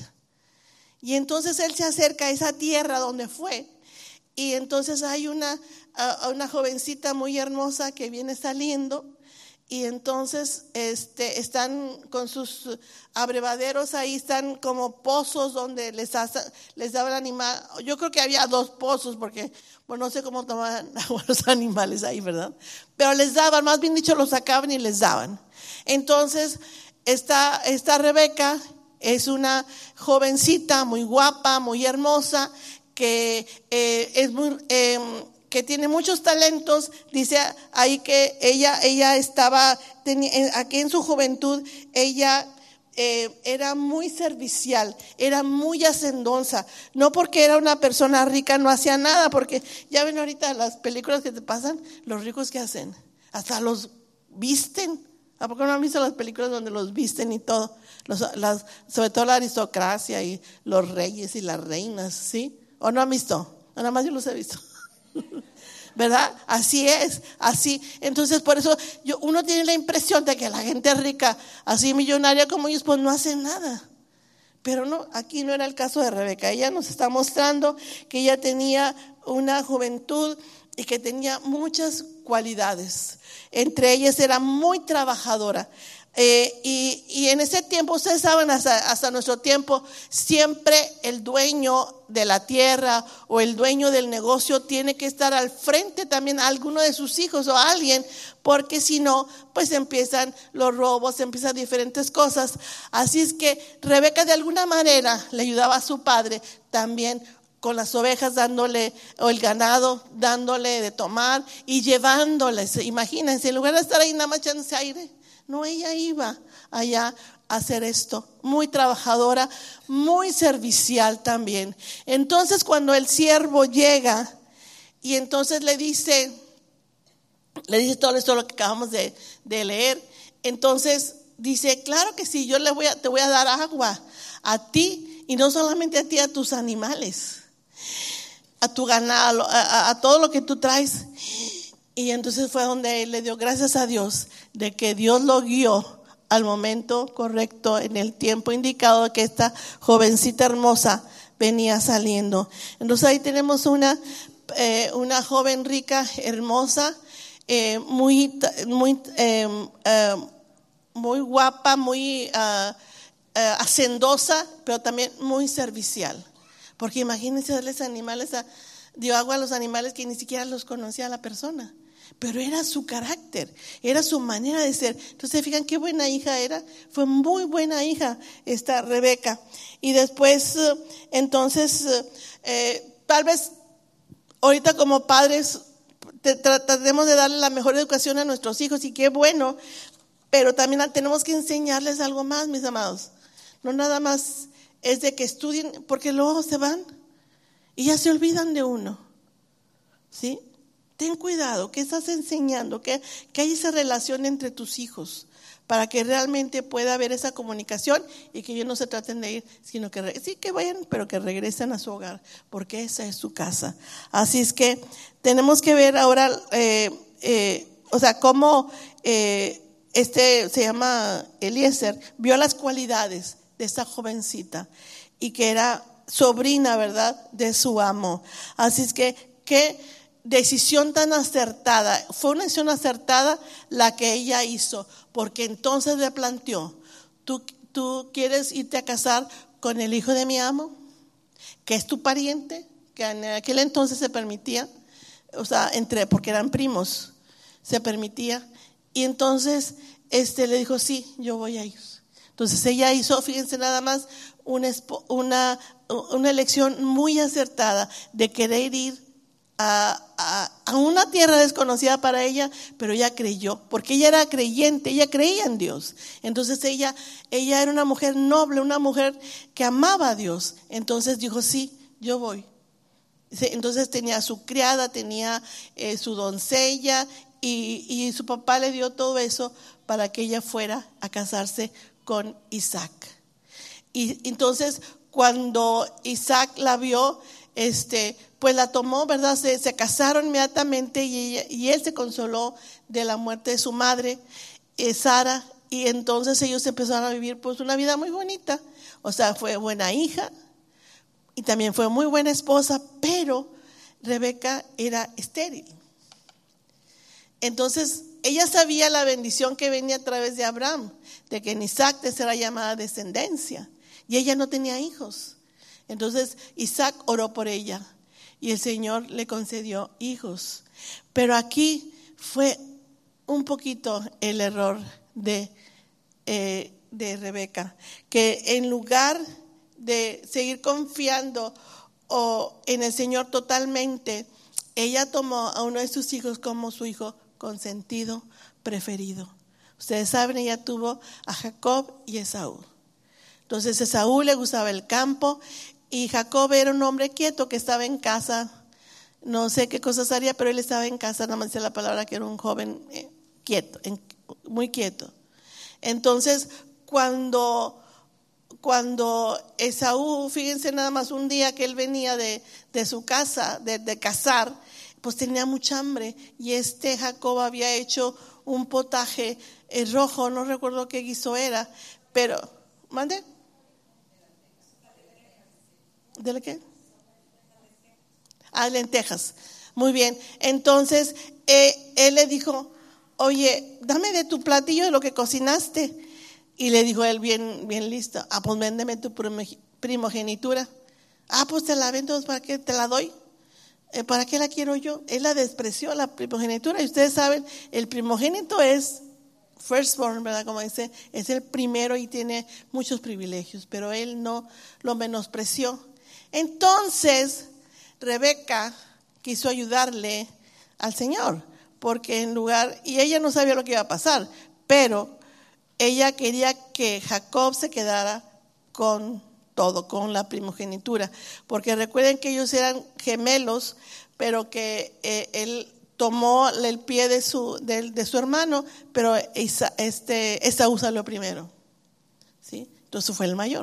Y entonces él se acerca a esa tierra donde fue, y entonces hay una, una jovencita muy hermosa que viene saliendo. Y entonces este, están con sus abrevaderos, ahí están como pozos donde les, hacen, les daban animal. Yo creo que había dos pozos porque, bueno, no sé cómo tomaban agua los animales ahí, ¿verdad? Pero les daban, más bien dicho, los sacaban y les daban. Entonces, esta, esta Rebeca es una jovencita muy guapa, muy hermosa, que eh, es muy... Eh, que tiene muchos talentos. Dice ahí que ella, ella estaba, tenía, aquí en su juventud, ella eh, era muy servicial, era muy hacendosa. No porque era una persona rica no hacía nada, porque ya ven ahorita las películas que te pasan, los ricos que hacen, hasta los visten. ¿A poco no han visto las películas donde los visten y todo? Los, las, sobre todo la aristocracia y los reyes y las reinas, ¿sí? ¿O no han visto? Nada más yo los he visto. ¿Verdad? Así es, así. Entonces por eso yo, uno tiene la impresión de que la gente rica, así millonaria como ellos, pues no hacen nada. Pero no, aquí no era el caso de Rebeca. Ella nos está mostrando que ella tenía una juventud y que tenía muchas cualidades. Entre ellas era muy trabajadora. Eh, y, y en ese tiempo, ustedes saben, hasta, hasta nuestro tiempo, siempre el dueño de la tierra o el dueño del negocio tiene que estar al frente también a alguno de sus hijos o a alguien, porque si no, pues empiezan los robos, empiezan diferentes cosas. Así es que Rebeca de alguna manera le ayudaba a su padre también con las ovejas, dándole, o el ganado, dándole de tomar y llevándoles. Imagínense, en lugar de estar ahí nada más echándose aire, no, ella iba allá a hacer esto, muy trabajadora, muy servicial también. Entonces cuando el siervo llega y entonces le dice, le dice todo esto lo que acabamos de, de leer, entonces dice, claro que sí, yo le voy a, te voy a dar agua a ti y no solamente a ti, a tus animales, a tu ganado, a, a, a todo lo que tú traes. Y entonces fue donde él le dio gracias a Dios de que Dios lo guió al momento correcto, en el tiempo indicado, que esta jovencita hermosa venía saliendo. Entonces ahí tenemos una, eh, una joven rica, hermosa, eh, muy, muy, eh, eh, muy guapa, muy uh, uh, hacendosa, pero también muy servicial. Porque imagínense darles animales, a, dio agua a los animales que ni siquiera los conocía la persona. Pero era su carácter, era su manera de ser. Entonces, fijan qué buena hija era. Fue muy buena hija esta Rebeca. Y después, entonces, eh, tal vez ahorita como padres tratemos de darle la mejor educación a nuestros hijos. Y qué bueno, pero también tenemos que enseñarles algo más, mis amados. No nada más es de que estudien, porque luego se van y ya se olvidan de uno. ¿Sí? Ten cuidado, ¿qué estás enseñando? Que, que hay esa relación entre tus hijos, para que realmente pueda haber esa comunicación y que ellos no se traten de ir, sino que sí que vayan, pero que regresen a su hogar, porque esa es su casa. Así es que tenemos que ver ahora, eh, eh, o sea, cómo eh, este se llama Eliezer, vio las cualidades de esta jovencita y que era sobrina, ¿verdad?, de su amo. Así es que, qué decisión tan acertada, fue una decisión acertada la que ella hizo, porque entonces le planteó, ¿tú, tú quieres irte a casar con el hijo de mi amo, que es tu pariente, que en aquel entonces se permitía, o sea, entre, porque eran primos, se permitía, y entonces este le dijo, sí, yo voy a ir. Entonces ella hizo, fíjense nada más, una, una, una elección muy acertada de querer ir A, a, a una tierra desconocida para ella, pero ella creyó, porque ella era creyente, ella creía en Dios. Entonces ella, ella era una mujer noble, una mujer que amaba a Dios. Entonces dijo, sí, yo voy. Entonces tenía su criada, tenía eh, su doncella y, y su papá le dio todo eso para que ella fuera a casarse con Isaac. Y entonces cuando Isaac la vio, este pues la tomó, ¿verdad? Se, se casaron inmediatamente y, ella, y él se consoló de la muerte de su madre, eh, Sara, y entonces ellos empezaron a vivir pues una vida muy bonita. O sea, fue buena hija y también fue muy buena esposa, pero Rebeca era estéril. Entonces ella sabía la bendición que venía a través de Abraham, de que en Isaac te será llamada descendencia, y ella no tenía hijos. Entonces Isaac oró por ella y el Señor le concedió hijos. Pero aquí fue un poquito el error de, eh, de Rebeca, que en lugar de seguir confiando o en el Señor totalmente, ella tomó a uno de sus hijos como su hijo consentido, preferido. Ustedes saben, ella tuvo a Jacob y Esaú. Entonces Esaú le gustaba el campo y Jacob era un hombre quieto que estaba en casa. No sé qué cosas haría, pero él estaba en casa, nada más dice la palabra que era un joven eh, quieto, en, muy quieto. Entonces, cuando, cuando Esaú, fíjense nada más, un día que él venía de, de su casa, de, de cazar, pues tenía mucha hambre y este Jacob había hecho un potaje eh, rojo, no recuerdo qué guiso era, pero, ¿mande? ¿De la qué? Ah, lentejas. Muy bien. Entonces, eh, él le dijo, oye, dame de tu platillo de lo que cocinaste. Y le dijo él, bien, bien listo, ah, pues véndeme tu primogenitura. Ah, pues te la vendo, ¿para qué te la doy? Eh, ¿Para qué la quiero yo? Él la despreció, la primogenitura. Y ustedes saben, el primogénito es firstborn, ¿verdad? Como dice, es el primero y tiene muchos privilegios, pero él no lo menospreció. Entonces Rebeca quiso ayudarle al Señor, porque en lugar, y ella no sabía lo que iba a pasar, pero ella quería que Jacob se quedara con todo, con la primogenitura, porque recuerden que ellos eran gemelos, pero que eh, él tomó el pie de su, de, de su hermano, pero Isa, este, Esaú salió primero, ¿sí? Entonces fue el mayor.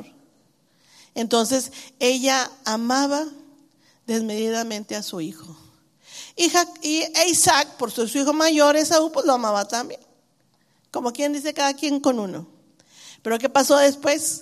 Entonces ella amaba desmedidamente a su hijo. Y, y Isaac, por ser su hijo mayor, Esaú, pues lo amaba también. Como quien dice, cada quien con uno. Pero ¿qué pasó después?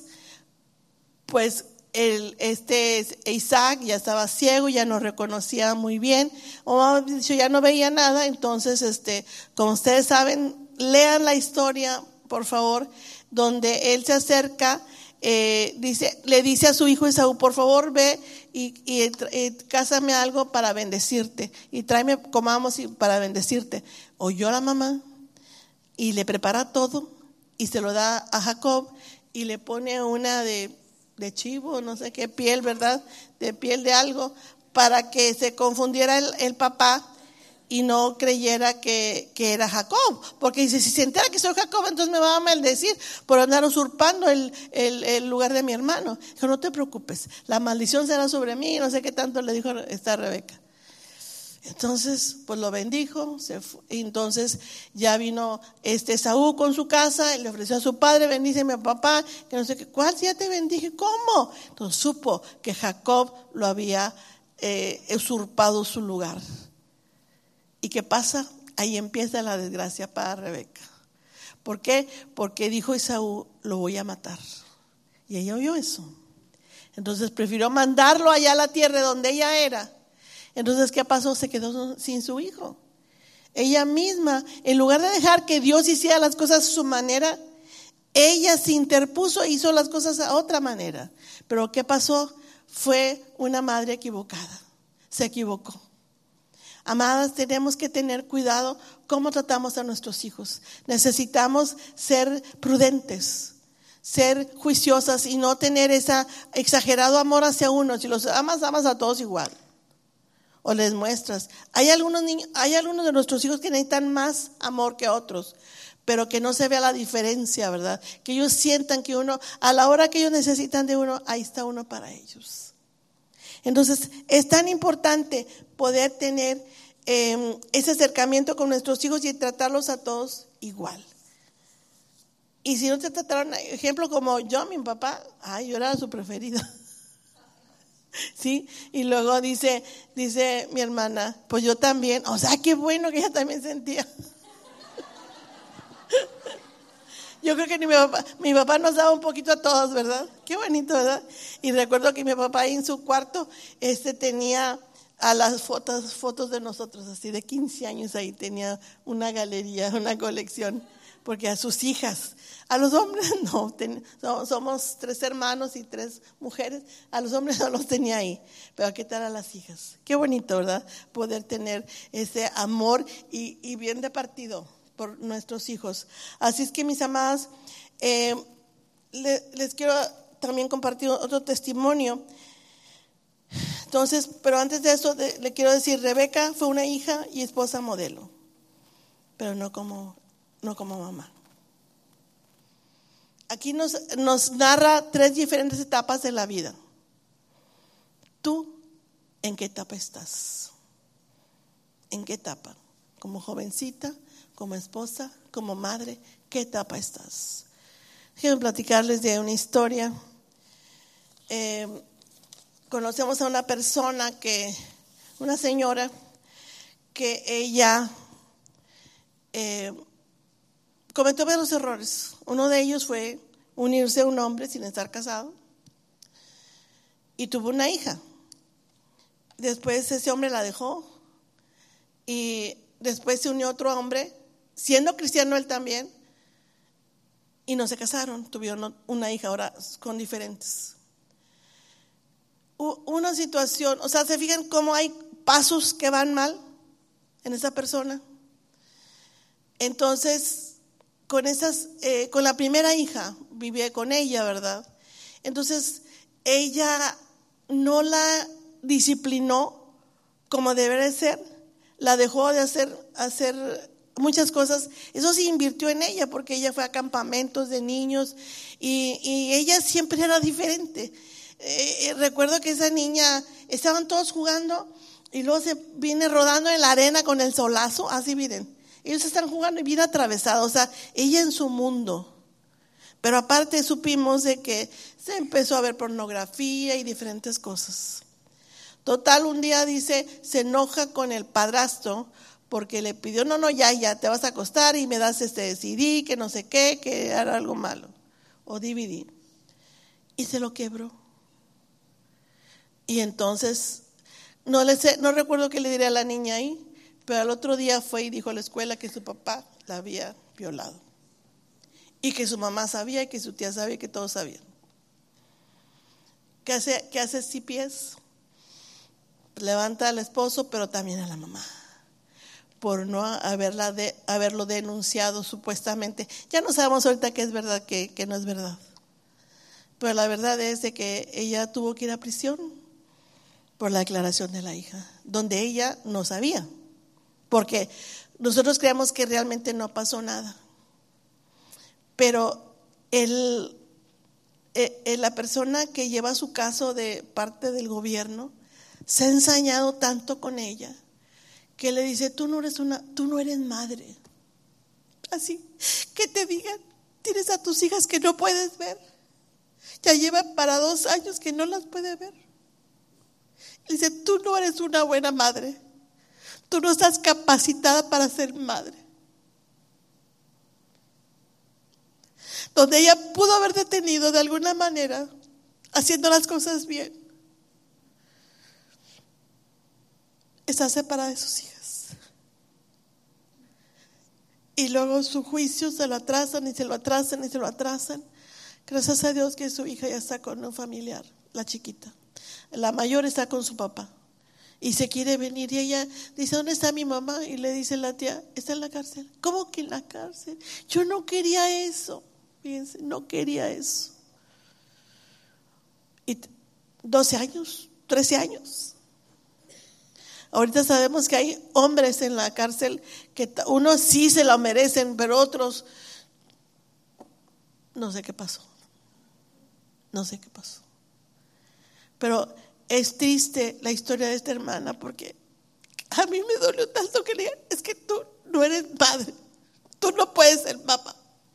Pues el, este Isaac ya estaba ciego, ya no reconocía muy bien, o dicho, ya no veía nada. Entonces, este, como ustedes saben, lean la historia, por favor, donde él se acerca. Eh, dice, le dice a su hijo Esaú, por favor ve y, y, y cásame algo para bendecirte y tráeme, comamos y, para bendecirte. Oyó la mamá y le prepara todo y se lo da a Jacob y le pone una de, de chivo, no sé qué piel, ¿verdad? De piel de algo, para que se confundiera el, el papá y no creyera que, que era Jacob, porque dice, si se entera que soy Jacob, entonces me va a maldecir por andar usurpando el, el, el lugar de mi hermano. Dijo, no te preocupes, la maldición será sobre mí, no sé qué tanto le dijo esta Rebeca. Entonces, pues lo bendijo, se fue. Entonces ya vino este Esaú con su casa y le ofreció a su padre, bendíceme a papá, que no sé qué, ¿cuál? Si ya te bendije, ¿cómo? Entonces supo que Jacob lo había eh, usurpado su lugar. ¿Y qué pasa? Ahí empieza la desgracia para Rebeca. ¿Por qué? Porque dijo Esaú, lo voy a matar. Y ella oyó eso. Entonces prefirió mandarlo allá a la tierra donde ella era. Entonces, ¿qué pasó? Se quedó sin su hijo. Ella misma, en lugar de dejar que Dios hiciera las cosas a su manera, ella se interpuso e hizo las cosas a otra manera. Pero ¿qué pasó? Fue una madre equivocada. Se equivocó. Amadas, tenemos que tener cuidado cómo tratamos a nuestros hijos. Necesitamos ser prudentes, ser juiciosas y no tener ese exagerado amor hacia uno. Si los amas, amas a todos igual. O les muestras. Hay algunos niños, hay algunos de nuestros hijos que necesitan más amor que otros, pero que no se vea la diferencia, ¿verdad? Que ellos sientan que uno, a la hora que ellos necesitan de uno, ahí está uno para ellos. Entonces, es tan importante poder tener eh, ese acercamiento con nuestros hijos y tratarlos a todos igual. Y si no te trataron, ejemplo como yo, mi papá, ay, yo era su preferida. Sí, y luego dice, dice mi hermana, pues yo también, o sea, qué bueno que ella también sentía. Yo creo que ni mi papá, mi papá nos daba un poquito a todos, ¿verdad? Qué bonito, ¿verdad? Y recuerdo que mi papá ahí en su cuarto, este tenía a las fotos, fotos de nosotros, así de quince años, ahí tenía una galería, una colección, porque a sus hijas, a los hombres no, ten, somos tres hermanos y tres mujeres, a los hombres no los tenía ahí, pero ¿qué tal a las hijas? Qué bonito, ¿verdad? Poder tener ese amor y, y bien repartido por nuestros hijos. Así es que, mis amadas, eh, le, les quiero también compartir otro testimonio. Entonces, pero antes de eso, de, le quiero decir, Rebeca fue una hija y esposa modelo, pero no como, no como mamá. Aquí nos, nos narra tres diferentes etapas de la vida. ¿Tú en qué etapa estás? ¿En qué etapa? Como jovencita, como esposa, como madre, ¿qué etapa estás? Quiero platicarles de una historia. Eh, conocemos a una persona que, una señora, que ella eh, cometió varios errores. Uno de ellos fue unirse a un hombre sin estar casado y tuvo una hija. Después ese hombre la dejó y después se unió otro hombre, siendo cristiano él también, y no se casaron, tuvieron una hija ahora con diferentes. Una situación, o sea, ¿se fijan cómo hay pasos que van mal en esa persona? Entonces, con esas, eh, con la primera hija, vivía con ella, ¿verdad? Entonces, ella no la disciplinó como debería ser, la dejó de hacer, hacer muchas cosas. Eso sí invirtió en ella, porque ella fue a campamentos de niños y, y ella siempre era diferente. Eh, recuerdo que esa niña, estaban todos jugando y luego se viene rodando en la arena con el solazo, así miren. Ellos están jugando y bien atravesados, o sea, ella en su mundo. Pero aparte supimos de que se empezó a ver pornografía y diferentes cosas. Total, un día dice, se enoja con el padrastro porque le pidió, no, no, ya, ya, te vas a acostar y me das este C D, que no sé qué, que era algo malo, o D V D. Y se lo quebró. Y entonces, no, le sé, no recuerdo qué le diré a la niña ahí, pero al otro día fue y dijo a la escuela que su papá la había violado. Y que su mamá sabía y que su tía sabía y que todos sabían. ¿Qué hace, qué hace C P S? Levanta al esposo, pero también a la mamá, por no haberla de, haberlo denunciado supuestamente. Ya no sabemos ahorita qué es verdad, qué, qué no es verdad. Pero la verdad es de que ella tuvo que ir a prisión por la declaración de la hija, donde ella no sabía. Porque nosotros creemos que realmente no pasó nada. Pero el, el, la persona que lleva su caso de parte del gobierno se ha ensañado tanto con ella que le dice, tú no eres una, tú no eres madre. Así, que te digan, tienes a tus hijas que no puedes ver. Ya lleva para dos años que no las puede ver. Le dice, tú no eres una buena madre. Tú no estás capacitada para ser madre. Donde ella pudo haber detenido de alguna manera, haciendo las cosas bien, está separada de sus hijas. Y luego su juicio se lo atrasan y se lo atrasan y se lo atrasan. Gracias a Dios que su hija ya está con un familiar, la chiquita. La mayor está con su papá y se quiere venir. Y ella dice, ¿dónde está mi mamá? Y le dice la tía, está en la cárcel. ¿Cómo que en la cárcel? Yo no quería eso. Fíjense, no quería eso. Y doce años, trece años. Ahorita sabemos que hay hombres en la cárcel que unos sí se lo merecen, pero otros no sé qué pasó. No sé qué pasó. Pero es triste la historia de esta hermana, porque a mí me dolió tanto que le digan, es que tú no eres madre, tú no puedes ser mamá.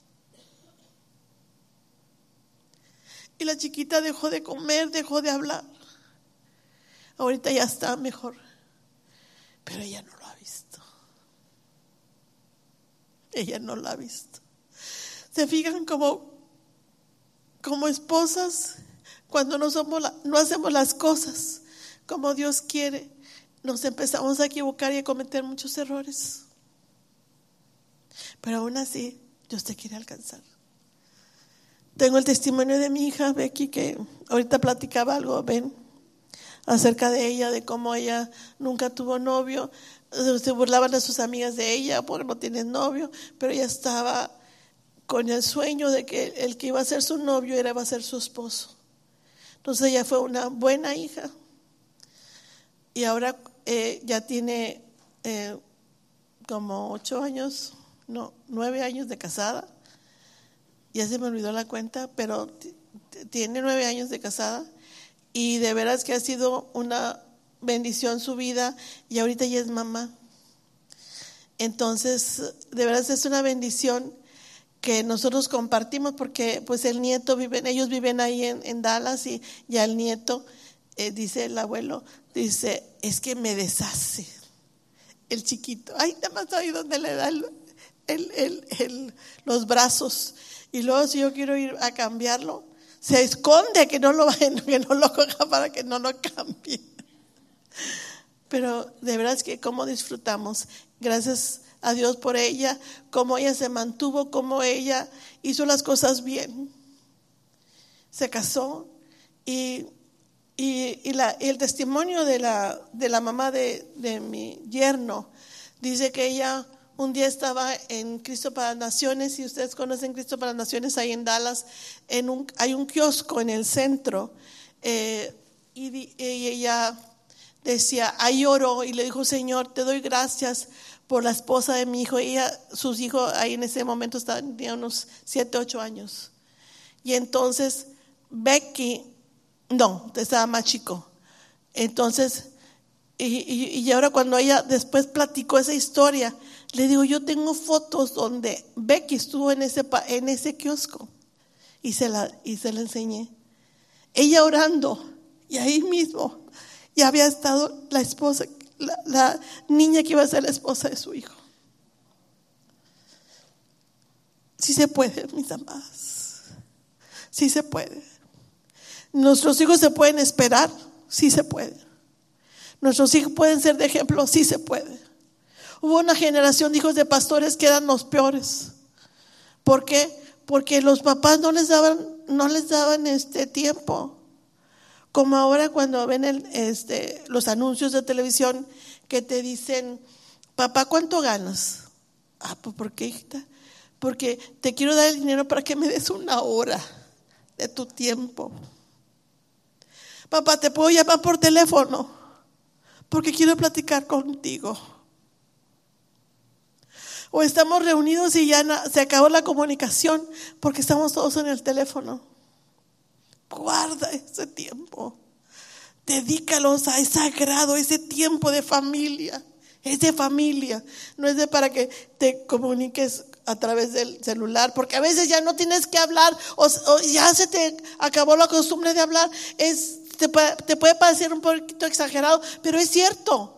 Y la chiquita dejó de comer, dejó de hablar. Ahorita ya está mejor, pero ella no lo ha visto. Ella no lo ha visto. Se fijan como, como esposas, cuando no somos la, no hacemos las cosas como Dios quiere, nos empezamos a equivocar y a cometer muchos errores. Pero aún así, Dios te quiere alcanzar. Tengo el testimonio de mi hija Becky, que ahorita platicaba algo, ven, acerca de ella, de cómo ella nunca tuvo novio. Se burlaban a sus amigas de ella porque no tiene novio, pero ella estaba con el sueño de que el que iba a ser su novio era iba a ser su esposo. Entonces ella fue una buena hija y ahora eh, ya tiene eh, como ocho años, no, nueve años de casada. Ya se me olvidó la cuenta, pero t- t- tiene nueve años de casada y de veras que ha sido una bendición su vida y ahorita ya es mamá. Entonces, de veras es una bendición que nosotros compartimos porque pues el nieto vive, ellos viven ahí en, en Dallas y ya el nieto, eh, dice el abuelo, dice, es que me deshace el chiquito. Ay, nada más ahí donde le da el, el, el, el, los brazos. Y luego si yo quiero ir a cambiarlo, se esconde que no lo que no lo coja para que no lo cambie. Pero de verdad es que cómo disfrutamos. Gracias a Dios por ella, cómo ella se mantuvo, cómo ella hizo las cosas bien. Se casó y, y, y, la, y el testimonio de la, de la mamá de, de mi yerno dice que ella un día estaba en Cristo para las Naciones, y ustedes conocen Cristo para las Naciones ahí en Dallas, en un, hay un kiosco en el centro, eh, y, y ella decía, ahí oró y le dijo, Señor, te doy gracias por la esposa de mi hijo. Ella, sus hijos ahí en ese momento estaban, tenían unos siete, ocho años. Y entonces Becky, no, estaba más chico. Entonces, y, y, y ahora cuando ella después platicó esa historia, le digo, yo tengo fotos donde Becky estuvo en ese, en ese kiosco y se, la, y se la enseñé. Ella orando y ahí mismo ya había estado la esposa, la, la niña que iba a ser la esposa de su hijo. Sí se puede, mis amadas. Sí se puede. Nuestros hijos se pueden esperar, sí se puede. Nuestros hijos pueden ser de ejemplo, sí se puede. Hubo una generación de hijos de pastores que eran los peores. ¿Por qué? Porque los papás no les daban, no les daban este tiempo. Como ahora cuando ven el, este, los anuncios de televisión que te dicen, papá, ¿cuánto ganas? Ah, pues ¿por qué, hijita? Porque te quiero dar el dinero para que me des una hora de tu tiempo. Papá, ¿te puedo llamar por teléfono? Porque quiero platicar contigo. O estamos reunidos y ya na, se acabó la comunicación porque estamos todos en el teléfono. Guarda ese tiempo. Dedícalos a ese sagrado, ese tiempo de familia. Es de familia, no es de para que te comuniques a través del celular, porque a veces ya no tienes que hablar o, o ya se te acabó la costumbre de hablar. Es, te, te puede parecer un poquito exagerado, pero es cierto.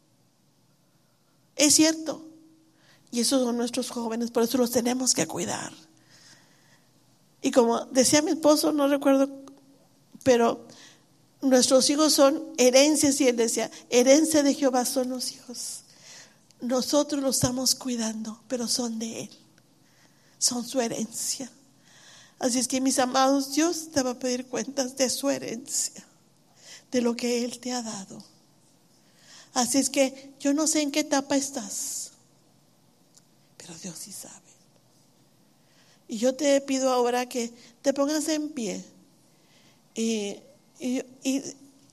Es cierto. Y esos son nuestros jóvenes, por eso los tenemos que cuidar. Y como decía mi esposo, no recuerdo, pero nuestros hijos son herencias, y él decía, herencia de Jehová son los hijos. Nosotros los estamos cuidando, pero son de Él. Son su herencia. Así es que, mis amados, Dios te va a pedir cuentas de su herencia, de lo que Él te ha dado. Así es que yo no sé en qué etapa estás, pero Dios sí sabe. Y yo te pido ahora que te pongas en pie y, y, y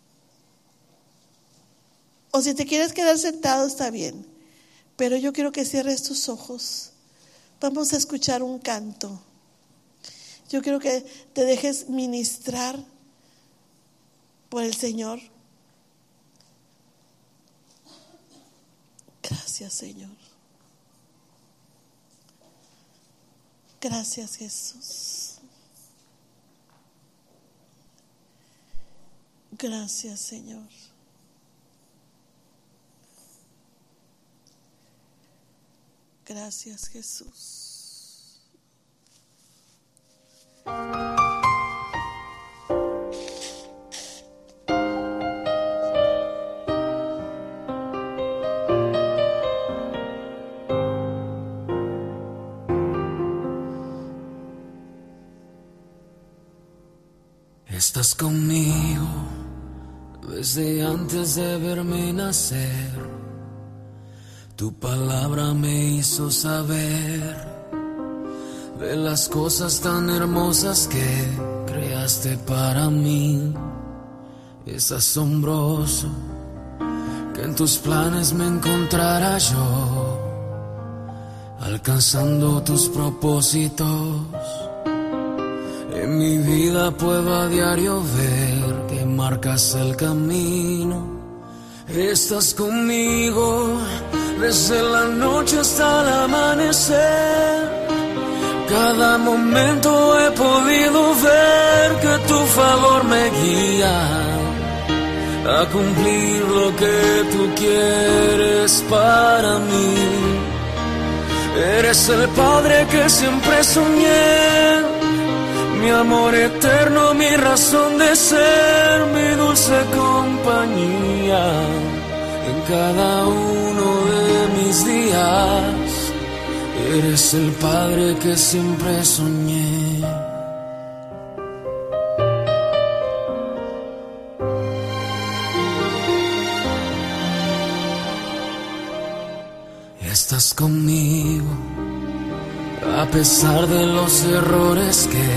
o si te quieres quedar sentado está bien, pero yo quiero que cierres tus ojos. Vamos a escuchar un canto. Yo quiero que te dejes ministrar por el Señor. Gracias, Señor. Gracias, Jesús. Gracias, Señor. Gracias, Jesús. Estás conmigo desde antes de verme nacer. Tu palabra me hizo saber de las cosas tan hermosas que creaste para mí. Es asombroso que en tus planes me encontrara yo, alcanzando tus propósitos. En mi vida puedo a diario ver que marcas el camino. Estás conmigo desde la noche hasta el amanecer. Cada momento he podido ver que tu favor me guía a cumplir lo que tú quieres para mí. Eres el Padre que siempre soñé, mi amor eterno, mi razón de ser, mi dulce compañía en cada uno de mis días. Eres el Padre que siempre soñé. Estás conmigo a pesar de los errores que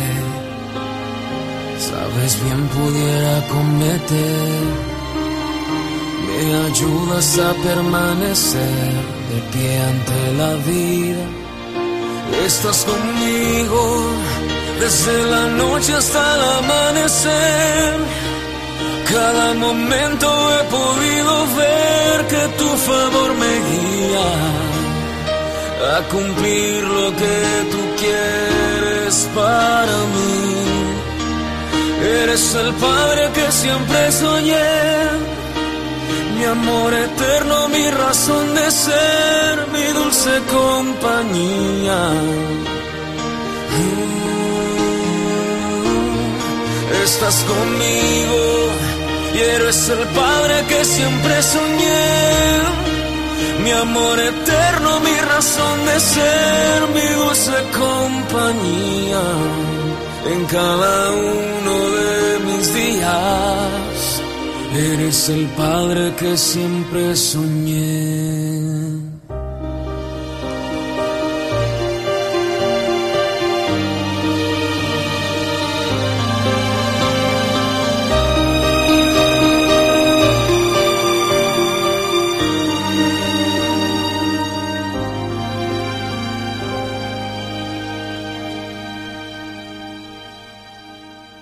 sabes bien pudiera cometer. Me ayudas a permanecer de pie ante la vida. Estás conmigo desde la noche hasta el amanecer. Cada momento he podido ver que tu favor me guía a cumplir lo que tú quieres para mí. Eres el Padre que siempre soñé, mi amor eterno, mi razón de ser, mi dulce compañía. Mm, estás conmigo y eres el Padre que siempre soñé, mi amor eterno, mi razón de ser, mi dulce compañía en cada uno de mis días. Eres el Padre que siempre soñé.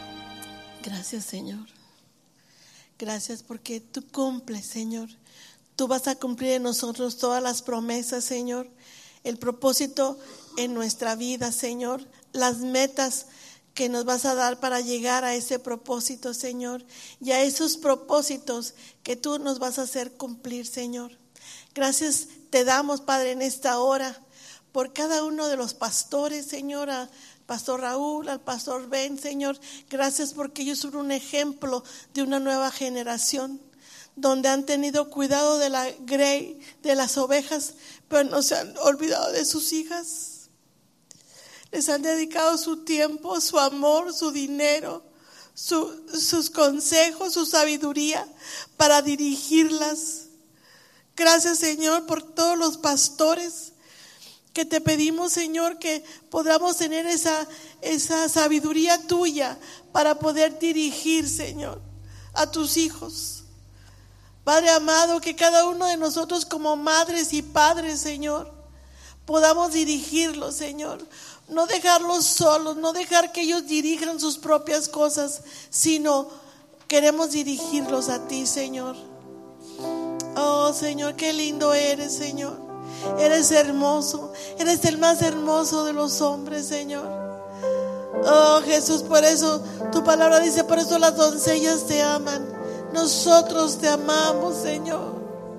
Gracias, Señor. Gracias porque tú cumples, Señor, tú vas a cumplir en nosotros todas las promesas, Señor, el propósito en nuestra vida, Señor, las metas que nos vas a dar para llegar a ese propósito, Señor, y a esos propósitos que tú nos vas a hacer cumplir, Señor. Gracias te damos, Padre, en esta hora, por cada uno de los pastores, Señor, al pastor Raúl, al pastor Ben, Señor. Gracias porque ellos son un ejemplo de una nueva generación, donde han tenido cuidado de la grey, de las ovejas, pero no se han olvidado de sus hijas. Les han dedicado su tiempo, su amor, su dinero, su, sus consejos, su sabiduría para dirigirlas. Gracias, Señor, por todos los pastores que te pedimos, Señor, que podamos tener esa, esa sabiduría tuya para poder dirigir, Señor, a tus hijos. Padre amado, que cada uno de nosotros como madres y padres, Señor, podamos dirigirlos, Señor. No dejarlos solos, no dejar que ellos dirijan sus propias cosas, sino queremos dirigirlos a ti, Señor. Oh, Señor, qué lindo eres, Señor. Eres hermoso, eres el más hermoso de los hombres, Señor. Oh, Jesús, por eso tu palabra dice, por eso las doncellas te aman. Nosotros te amamos, Señor.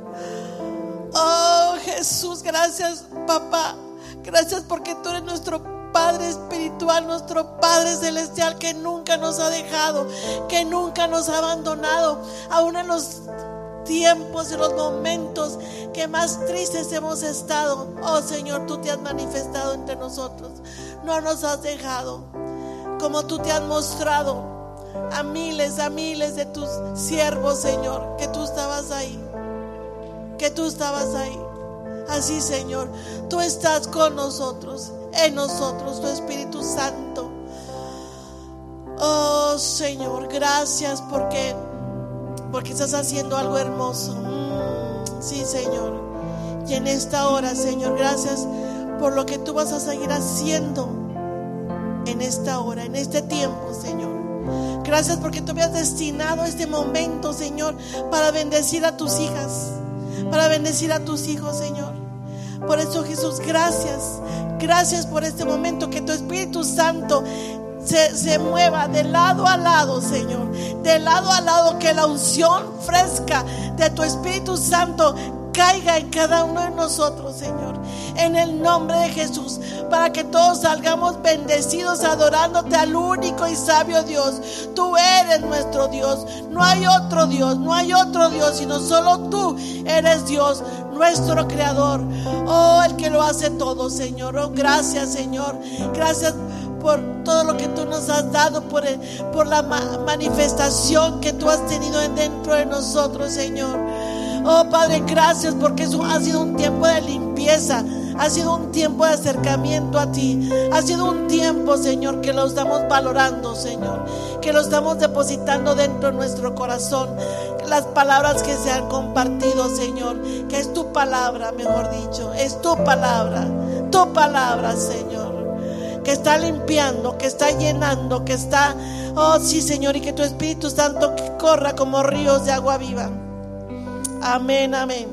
Oh, Jesús, gracias, papá. Gracias porque tú eres nuestro Padre espiritual, nuestro Padre celestial, que nunca nos ha dejado, que nunca nos ha abandonado, aún en los tiempos, en los momentos que más tristes hemos estado. Oh, Señor, tú te has manifestado entre nosotros, no nos has dejado, como tú te has mostrado a miles, a miles de tus siervos, Señor, que tú estabas ahí, que tú estabas ahí. Así, Señor, tú estás con nosotros, en nosotros, tu Espíritu Santo. Oh, Señor, gracias porque, porque estás haciendo algo hermoso. Mm, sí, Señor. Y en esta hora, Señor, gracias por lo que tú vas a seguir haciendo en esta hora, en este tiempo, Señor. Gracias porque tú me has destinado este momento, Señor, para bendecir a tus hijas, para bendecir a tus hijos, Señor. Por eso, Jesús, gracias. Gracias por este momento, que tu Espíritu Santo se, se mueva de lado a lado, Señor. De lado a lado, que la unción fresca de tu Espíritu Santo caiga en cada uno de nosotros, Señor, en el nombre de Jesús, para que todos salgamos bendecidos adorándote al único y sabio Dios. Tú eres nuestro Dios, no hay otro Dios, no hay otro Dios, sino solo tú eres Dios, nuestro creador. Oh, el que lo hace todo, Señor. Oh, gracias, Señor, gracias por todo lo que tú nos has dado, por, el, por la ma- manifestación que tú has tenido dentro de nosotros, Señor. Oh, Padre, gracias porque eso ha sido un tiempo de limpieza, ha sido un tiempo de acercamiento a ti, ha sido un tiempo, Señor, que lo estamos valorando, Señor, que lo estamos depositando dentro de nuestro corazón. Las palabras que se han compartido, Señor, que es tu palabra, mejor dicho, es tu palabra, tu palabra, Señor, que está limpiando, que está llenando, que está, oh sí, Señor, y que tu Espíritu Santo corra como ríos de agua viva. Amén, amén.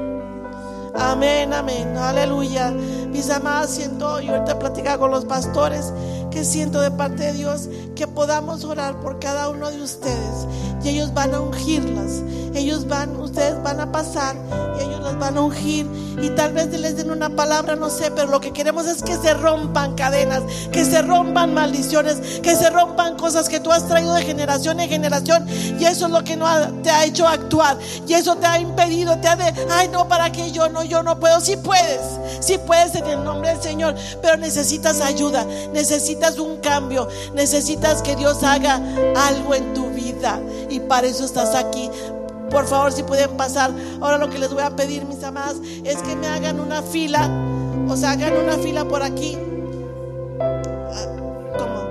Amén, amén. Aleluya. Mis amadas, siento, y ahorita platicaba con los pastores, que siento de parte de Dios que podamos orar por cada uno de ustedes. Y ellos van a ungirlas. Ellos van, ustedes van a pasar y ellos las van a ungir. Y tal vez les den una palabra, no sé, pero lo que queremos es que se rompan cadenas, que se rompan maldiciones, que se rompan cosas que tú has traído de generación en generación. Y eso es lo que no ha, te ha hecho actuar. Y eso te ha impedido, te ha de, ay no, para que yo no, yo no puedo. Sí puedes, sí puedes en el nombre del Señor, pero necesitas ayuda, necesitas un cambio, necesitas que Dios haga algo en tu vida. Y para eso estás aquí. Por favor, si pueden pasar. Ahora lo que les voy a pedir, mis amadas, es que me hagan una fila. O sea, hagan una fila por aquí. ¿Cómo?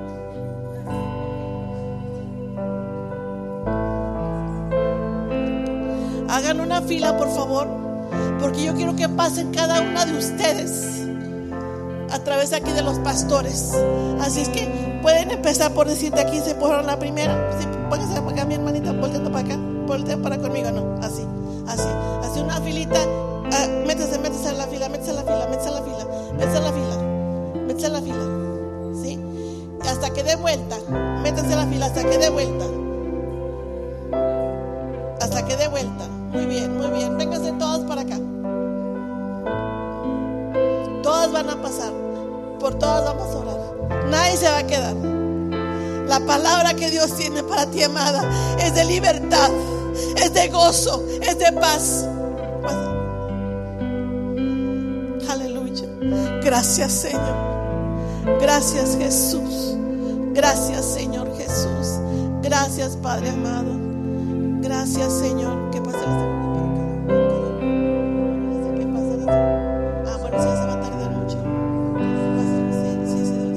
Hagan una fila, por favor, porque yo quiero que pasen cada una de ustedes a través aquí de los pastores. Así es que pueden empezar por decir de aquí, se fueron la primera. Sí, pónganse para acá, mi hermanita, volteando para acá. Voltea para conmigo, no, así. así, así una filita. Ah, métese, métese en la fila, métese en la fila, métese en la fila, métese en la fila, métese en la fila, ¿sí? Y hasta que dé vuelta, métese en la fila hasta que dé vuelta, hasta que dé vuelta. Muy bien, muy bien. Vénganse todos para acá. Todos van a pasar, por todos vamos a orar. Nadie se va a quedar. La palabra que Dios tiene para ti, amada, es de libertad, es de gozo, es de paz. Aleluya. Gracias, Señor. Gracias, Jesús. Gracias, Señor Jesús. Gracias, Padre amado. Gracias, Señor. ¿Qué pasa? ¿Qué pasa? Ah, bueno, sí, se va a tardar mucho. Sí, sí, sí.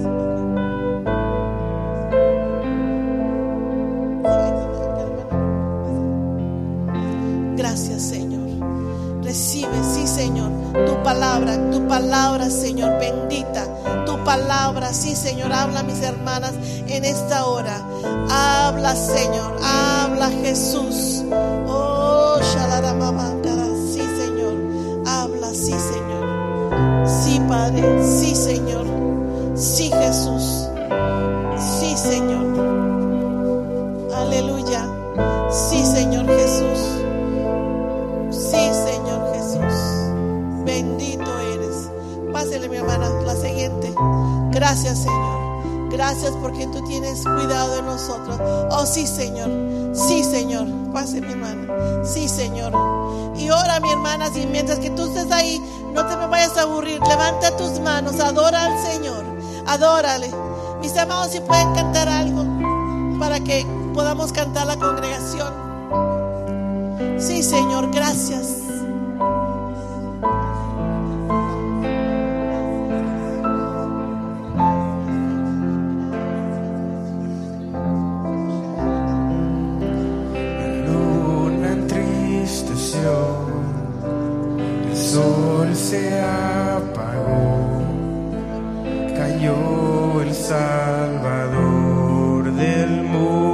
Gracias, Señor. Recibe, sí, Señor, tu palabra, tu palabra, Señor, bendita. Tu palabra, sí, Señor, habla a mis hermanas en esta hora. Habla, Señor, habla, Jesús. Oh, shalaramamangara, sí, Señor, habla, sí, Señor. Sí, Padre, sí, Señor. Sí, Jesús. Sí, Señor. Aleluya. Sí, Señor Jesús. Sí, Señor Jesús. Bendito eres. Pásele, mi hermana, la siguiente. Gracias, Señor. Gracias porque tú tienes cuidado de nosotros. Oh, sí, Señor. Sí, Señor. Pase, mi hermana. Sí, Señor. Y ora, mi hermana, y mientras que tú estés ahí, no te me vayas a aburrir. Levanta tus manos, adora al Señor. Adórale. Mis amados, si pueden cantar algo para que podamos cantar la congregación. Sí, Señor, gracias. La luna entristeció, el sol se apagó, cayó el Salvador del mundo.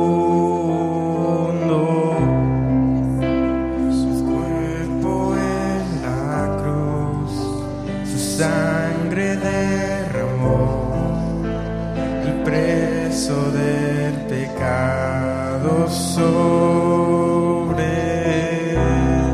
Sangre derramó, el precio del pecado sobre él.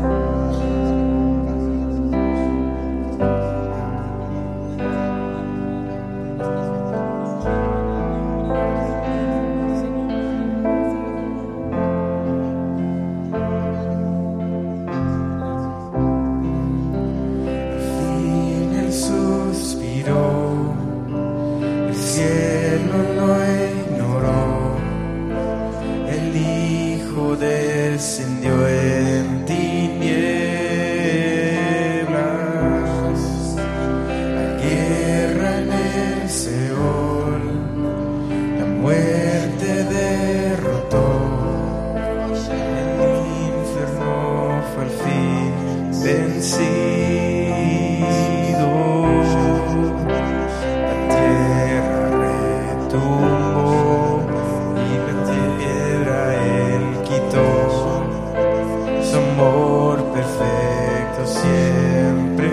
El cielo lo ignoró, el Hijo descendió en tinieblas, la guerra en el Seol, la muerte derrotó, el infierno fue al fin vencido. Siempre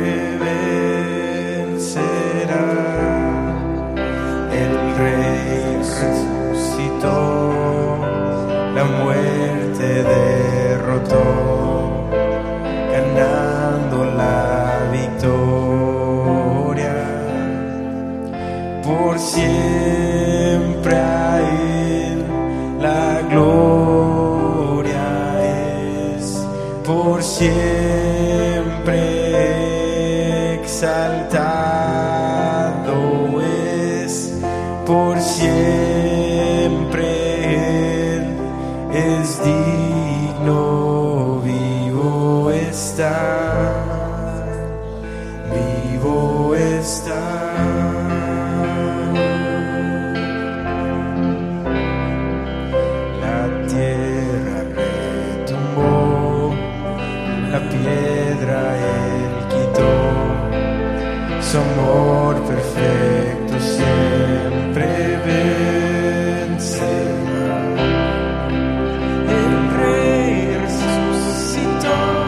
vencerá. El Rey resucitó, la muerte derrotó, ganando la victoria. Por siempre a Él la gloria es, por siempre exaltado es, por siempre Él es digno, vivo está, vivo está. La tierra retumbó, la piedra Él quitó, su amor perfecto siempre vencerá. El Rey resucitó,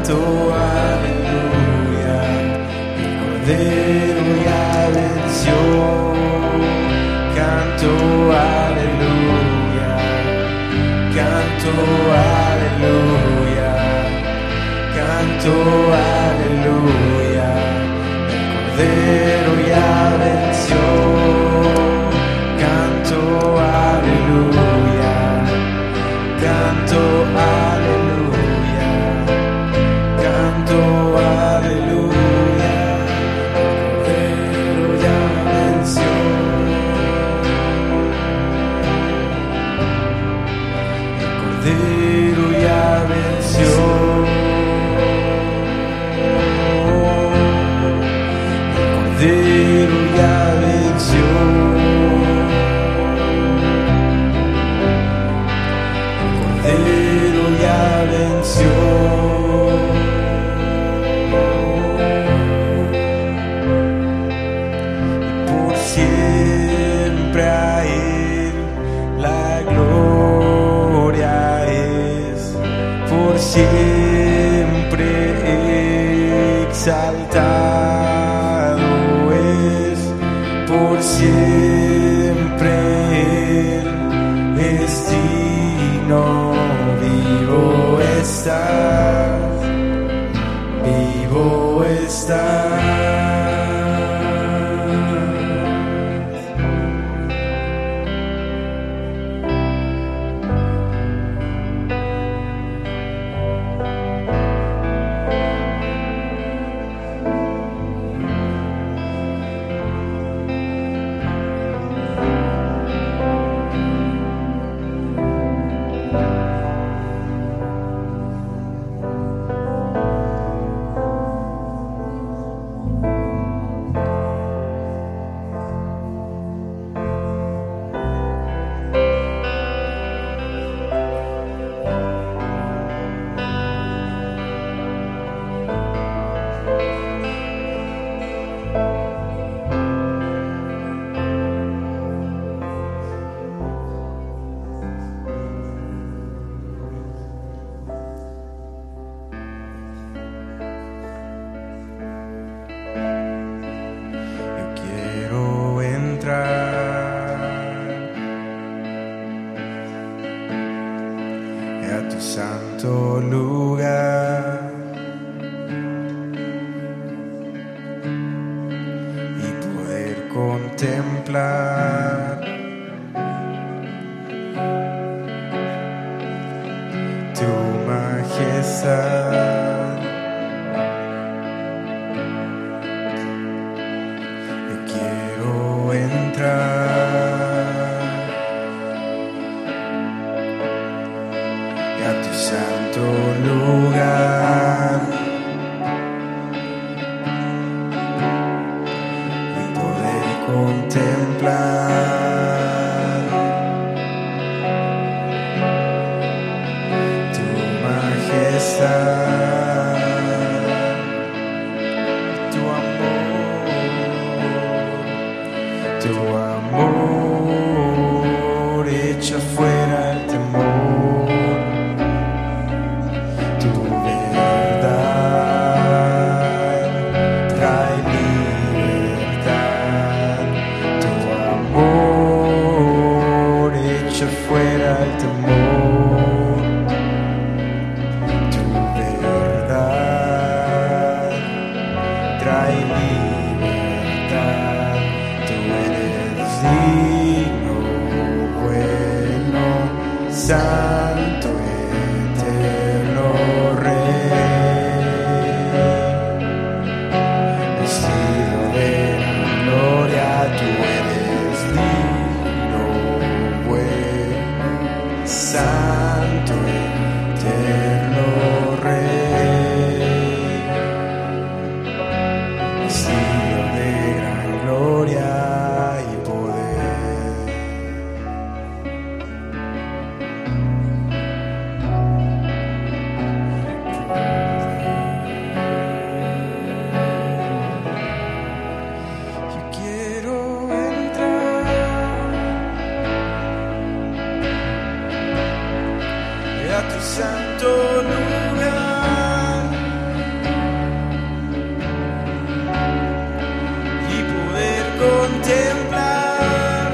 canto aleluya, el Cordero ya venció. Canto aleluya, canto aleluya, canto aleluya, el Cordero ya venció. Canto aleluya, canto aleluya, canto aleluya, el Cordero ya venció. El Cordero ya venció. El Cordero ya venció. Cordero ya venció. Por siempre a Él la gloria es, por siempre exaltado es, por siempre Él es digno. Vivo estás, vivo estás. Santo lugar y poder contemplar tu majestad. Yo quiero entrar a tu santo lugar y poder contemplar tu majestad, tu amor, tu amor echa fuera el temor. Fuera el temor, tu verdad trae libertad, tú eres libre. contemplar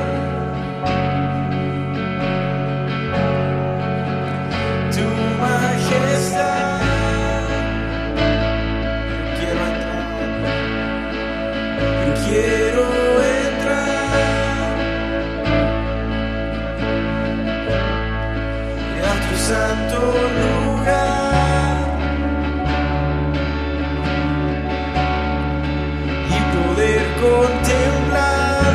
tu majestad. Quiero entrar, quiero entrar a tu santo lugar y poder contemplar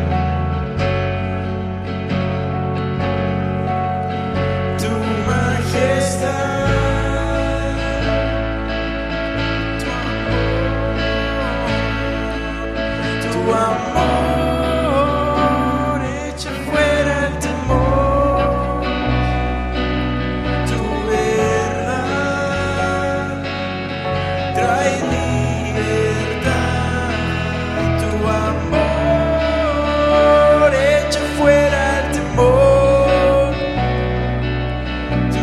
tu majestad, tu amor, tu amor echa fuera el temor, tu verdad trae libertad, tu amor echa fuera el temor, tu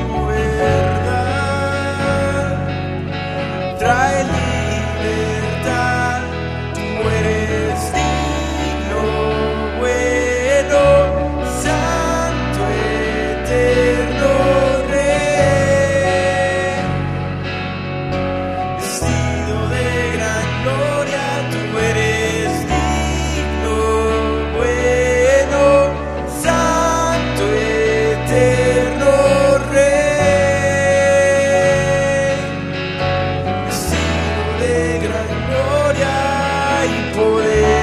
verdad trae libertad, tú eres digno, bueno, santo, eterno Rey, vestido de gran gloria, tú eres digno, bueno, santo, eterno Rey, vestido de gran gloria y poder.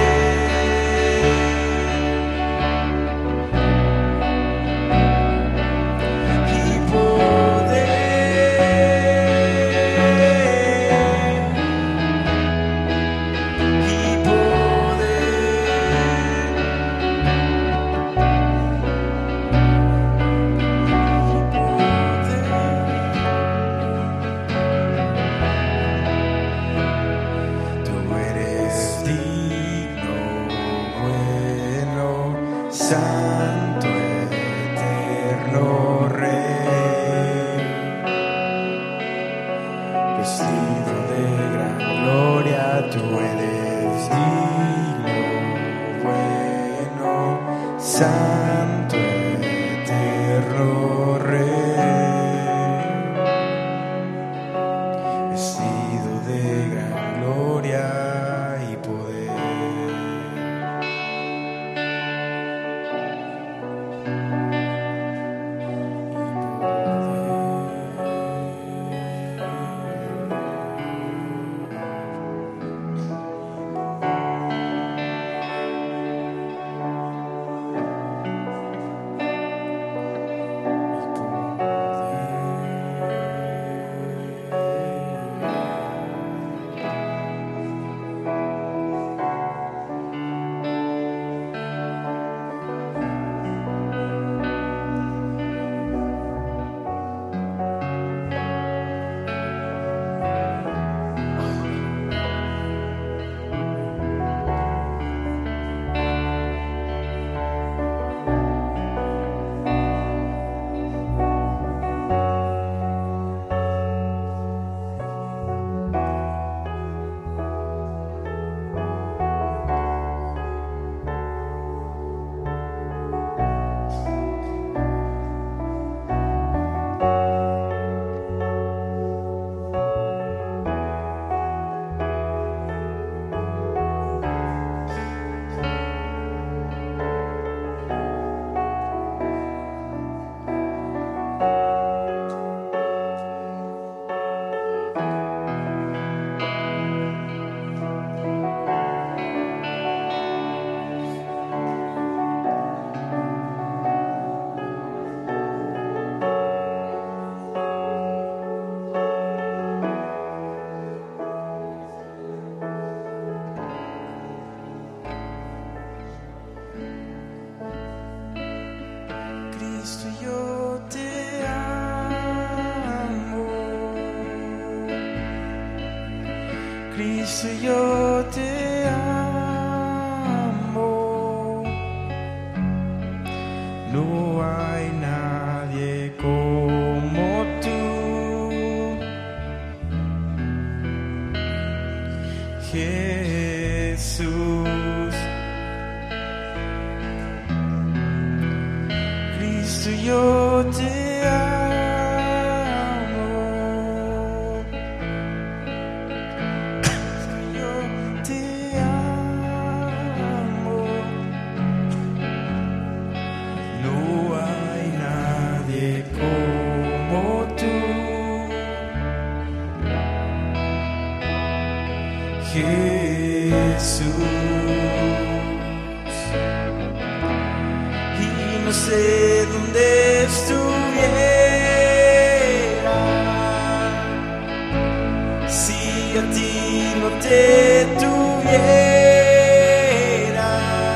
Y poder, y poder. Tú eres digno, bueno, santo, eterno Rey, vestido de gran gloria, tú eres digno, bueno, santo, eterno Rey, vestido de gran gloria y poder. Cristo, yo te amo. No hay nadie como tú, Jesús. yo te amo. Yo te amo. No hay nadie como tú, Jesús. Y no sé dónde estuviera si a ti no te tuviera,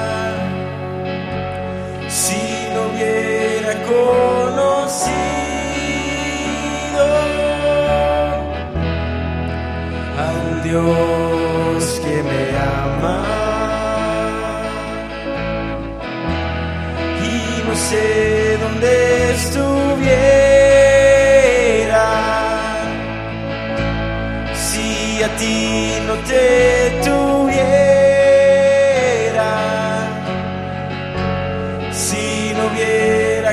si no hubiera conocido al Dios que me ama. Y no sé dónde estuviera si a ti no te tuviera, si no hubiera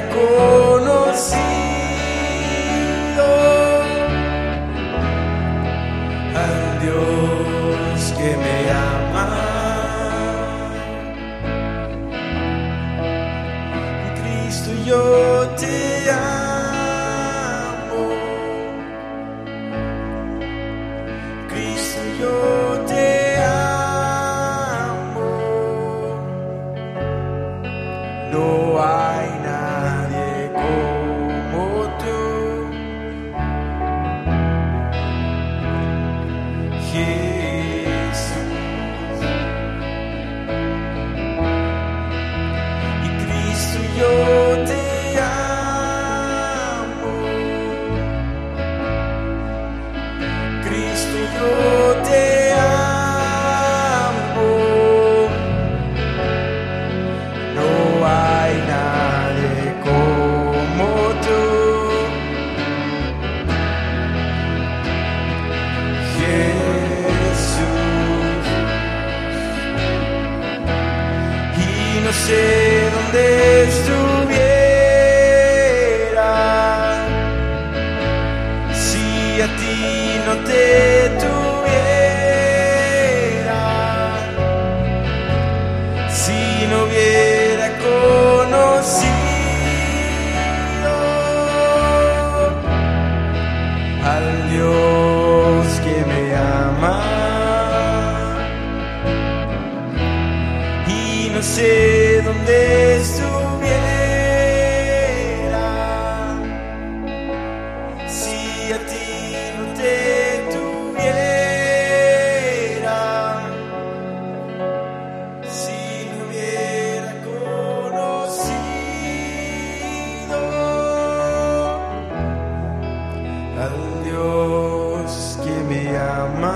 conocido al Dios que me ama. Cristo, yo te amo. Cristo, yo te amo. No hay nadie como tú, Jesús. Y Cristo, yo te amo. Cristo, yo te amo. No hay nadie como tú, Jesús. Y no sé dónde estuviera si a ti no te tuviera, si no hubiera conocido al Dios que me ama. Y no sé dónde estuviera si a ti no te tuviera, si no hubiera conocido al Dios que me ama.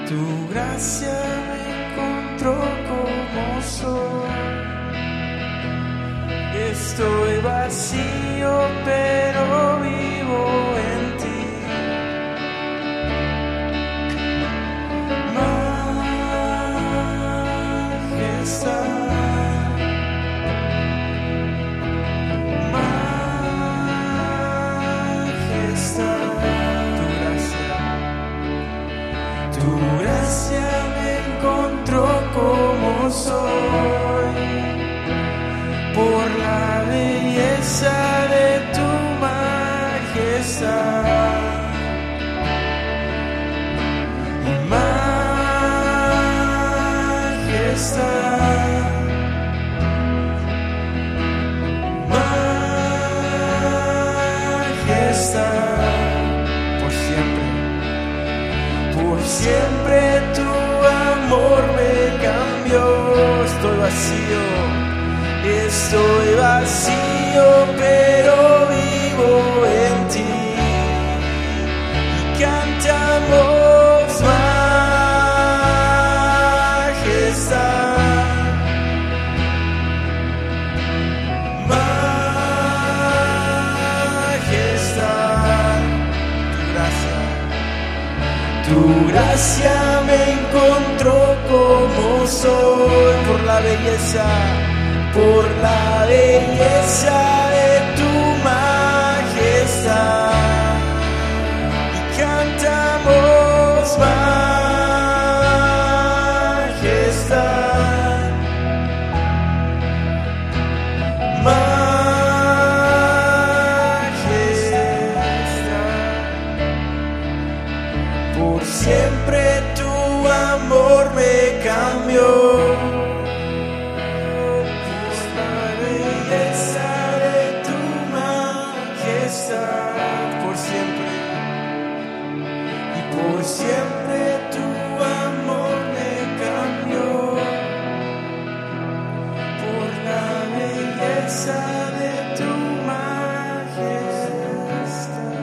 Tu gracia me encontró como soy. Estoy vacío, pero vivo en ti. Como soy, por la belleza de tu majestad, majestad, majestad, por siempre, por siempre tu amor me cambió. Estoy vacío, estoy vacío, pero vivo en ti. Y cantamos majestad, majestad. Tu gracia, tu gracia me encontró como soy, por la belleza, por la belleza de tu majestad. Y cantamos majestad, majestad. Por siempre tu amor me cambió. Por siempre, y por siempre tu amor me cambió, por la belleza de tu majestad.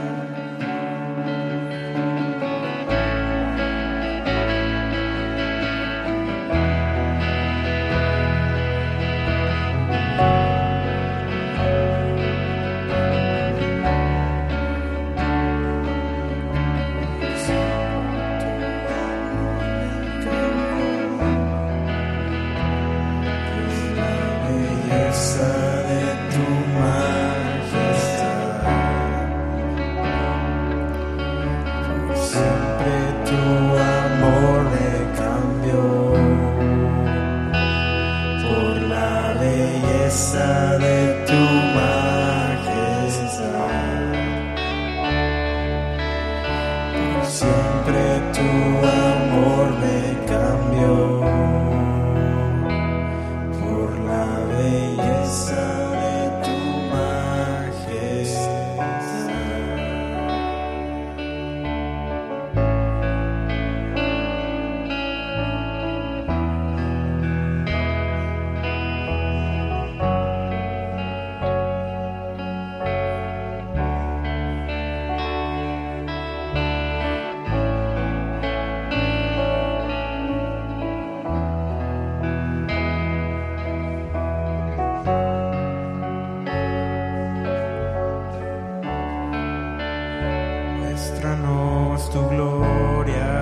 Muéstranos tu gloria,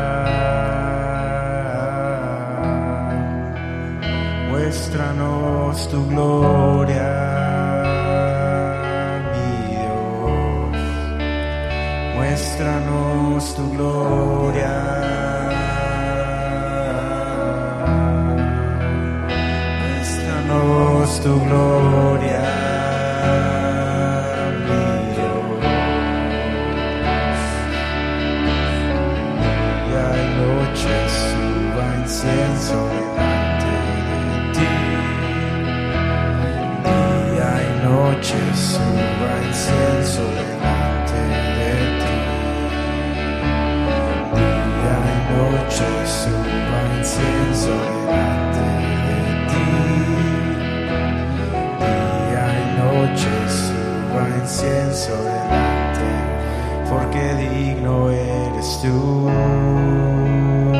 muéstranos tu gloria, mi Dios, muéstranos tu gloria, muéstranos tu gloria. Incienso delante de ti, día y noche suba incienso delante de ti, día y noche suba incienso delante de ti, día y noche suba incienso delante, porque digno eres tú.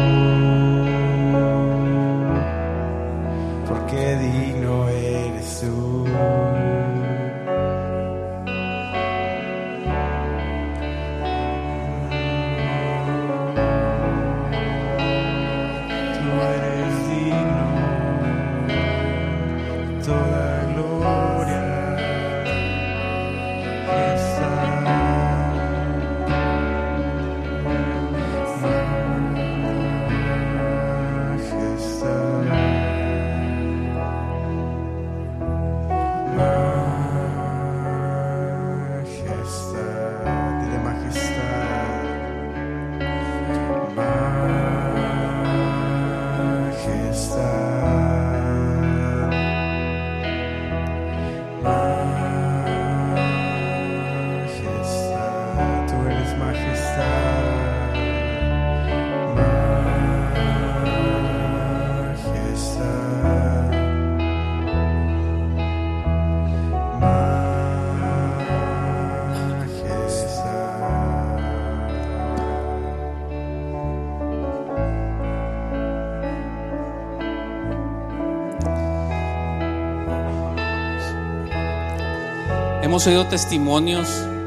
Hemos oído testimonios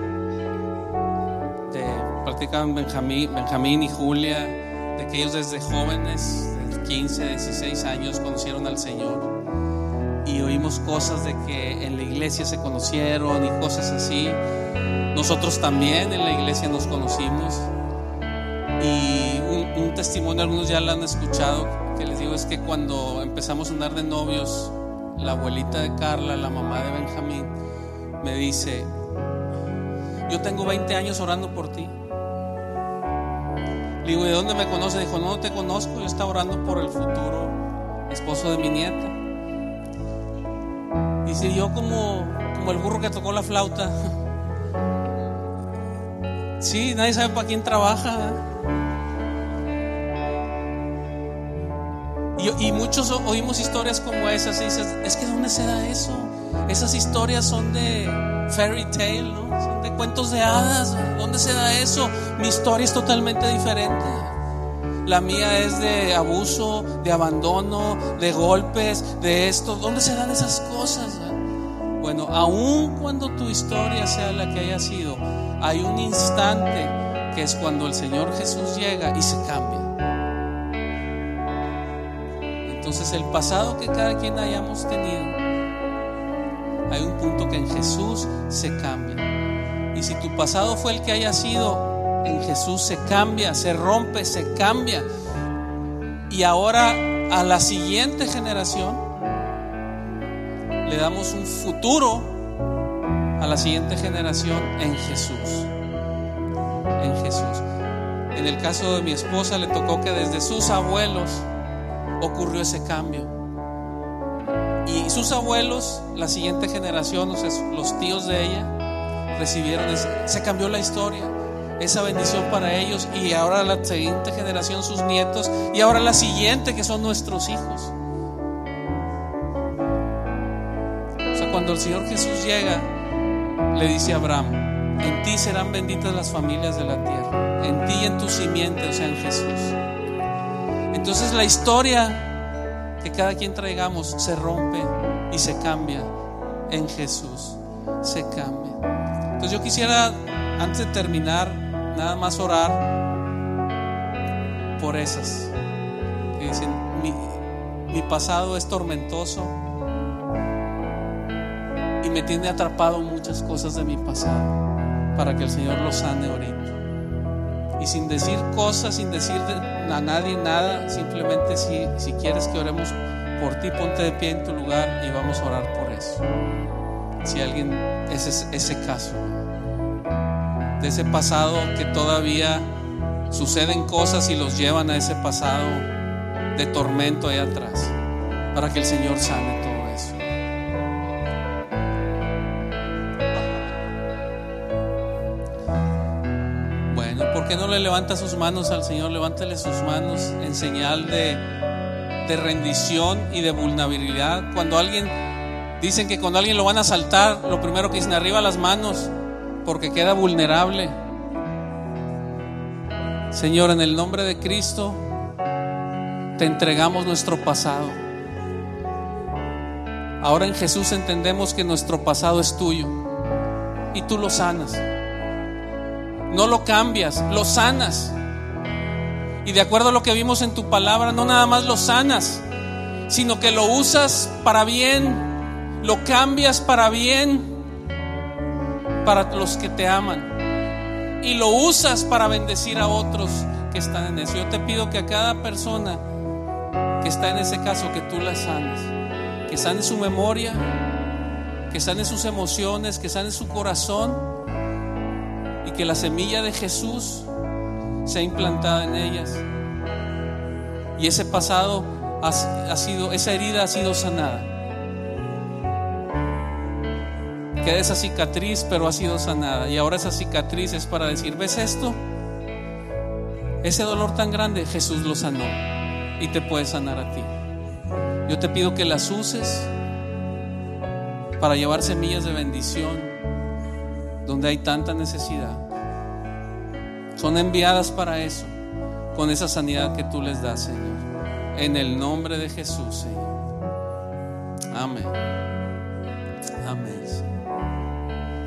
de prácticamente Benjamín, Benjamín y Julia, de que ellos desde jóvenes, de quince, dieciséis años, conocieron al Señor. Y oímos cosas de que en la iglesia se conocieron y cosas así. Nosotros también en la iglesia nos conocimos. Y un, un testimonio, algunos ya lo han escuchado, que les digo, es que cuando empezamos a andar de novios, la abuelita de Carla, la mamá de Benjamín, me dice: yo tengo veinte años orando por ti. Le digo: ¿de dónde me conoces? Dijo: no, no te conozco, yo estaba orando por el futuro esposo de mi nieta. Dice: yo como, como el burro que tocó la flauta. Sí, nadie sabe para quién trabaja. Y, y muchos oímos historias como esas y dices: es que ¿dónde se da eso? Esas historias son de fairy tale, ¿no? Son de cuentos de hadas. ¿Dónde se da eso? Mi historia es totalmente diferente. La mía es de abuso, de abandono, de golpes, de esto. ¿Dónde se dan esas cosas? Bueno, aun cuando tu historia sea la que haya sido, hay un instante que es cuando el Señor Jesús llega y se cambia. Entonces el pasado que cada quien hayamos tenido, hay un punto que en Jesús se cambia. Y si tu pasado fue el que haya sido, en Jesús se cambia, se rompe, se cambia. Y ahora a la siguiente generación le damos un futuro a la siguiente generación en Jesús. En Jesús. En el caso de mi esposa le tocó que desde sus abuelos ocurrió ese cambio. Y sus abuelos, la siguiente generación, o sea, los tíos de ella, recibieron ese, se cambió la historia, esa bendición para ellos. Y ahora la siguiente generación, sus nietos, y ahora la siguiente, que son nuestros hijos. O sea, cuando el Señor Jesús llega, le dice a Abraham: en ti serán benditas las familias de la tierra, en ti y en tu simiente, o sea, en Jesús. Entonces la historia que cada quien traigamos se rompe y se cambia en Jesús, se cambia. Entonces yo quisiera, antes de terminar, nada más orar por esas que dicen: mi, mi pasado es tormentoso y me tiene atrapado muchas cosas de mi pasado, para que el Señor lo sane ahorita. Y sin decir cosas, sin decir a nadie nada, simplemente si, si quieres que oremos por ti, ponte de pie en tu lugar y vamos a orar por eso. Si alguien, ese es ese caso de ese pasado que todavía suceden cosas y los llevan a ese pasado de tormento ahí atrás, para que el Señor sane todo eso. ¿Por qué no le levanta sus manos al Señor? Levántale sus manos en señal de, de rendición y de vulnerabilidad. Cuando alguien, dicen que cuando alguien lo van a asaltar, lo primero que dicen: arriba las manos, porque queda vulnerable. Señor, en el nombre de Cristo, te entregamos nuestro pasado. Ahora en Jesús entendemos que nuestro pasado es tuyo y tú lo sanas. No lo cambias, lo sanas. Y de acuerdo a lo que vimos en tu palabra, no nada más lo sanas, sino que lo usas para bien, lo cambias para bien, para los que te aman, y lo usas para bendecir a otros que están en eso. Yo te pido que a cada persona que está en ese caso, que tú la sanes, que sane su memoria, que sane sus emociones, que sane su corazón, y que la semilla de Jesús sea implantada en ellas, y ese pasado ha, ha sido, esa herida ha sido sanada. Queda esa cicatriz, pero ha sido sanada, y ahora esa cicatriz es para decir: ¿ves esto? Ese dolor tan grande, Jesús lo sanó y te puede sanar a ti. Yo te pido que las uses para llevar semillas de bendición donde hay tanta necesidad. Son enviadas para eso, con esa sanidad que tú les das, Señor, en el nombre de Jesús, Señor. Amén. Amén, Señor.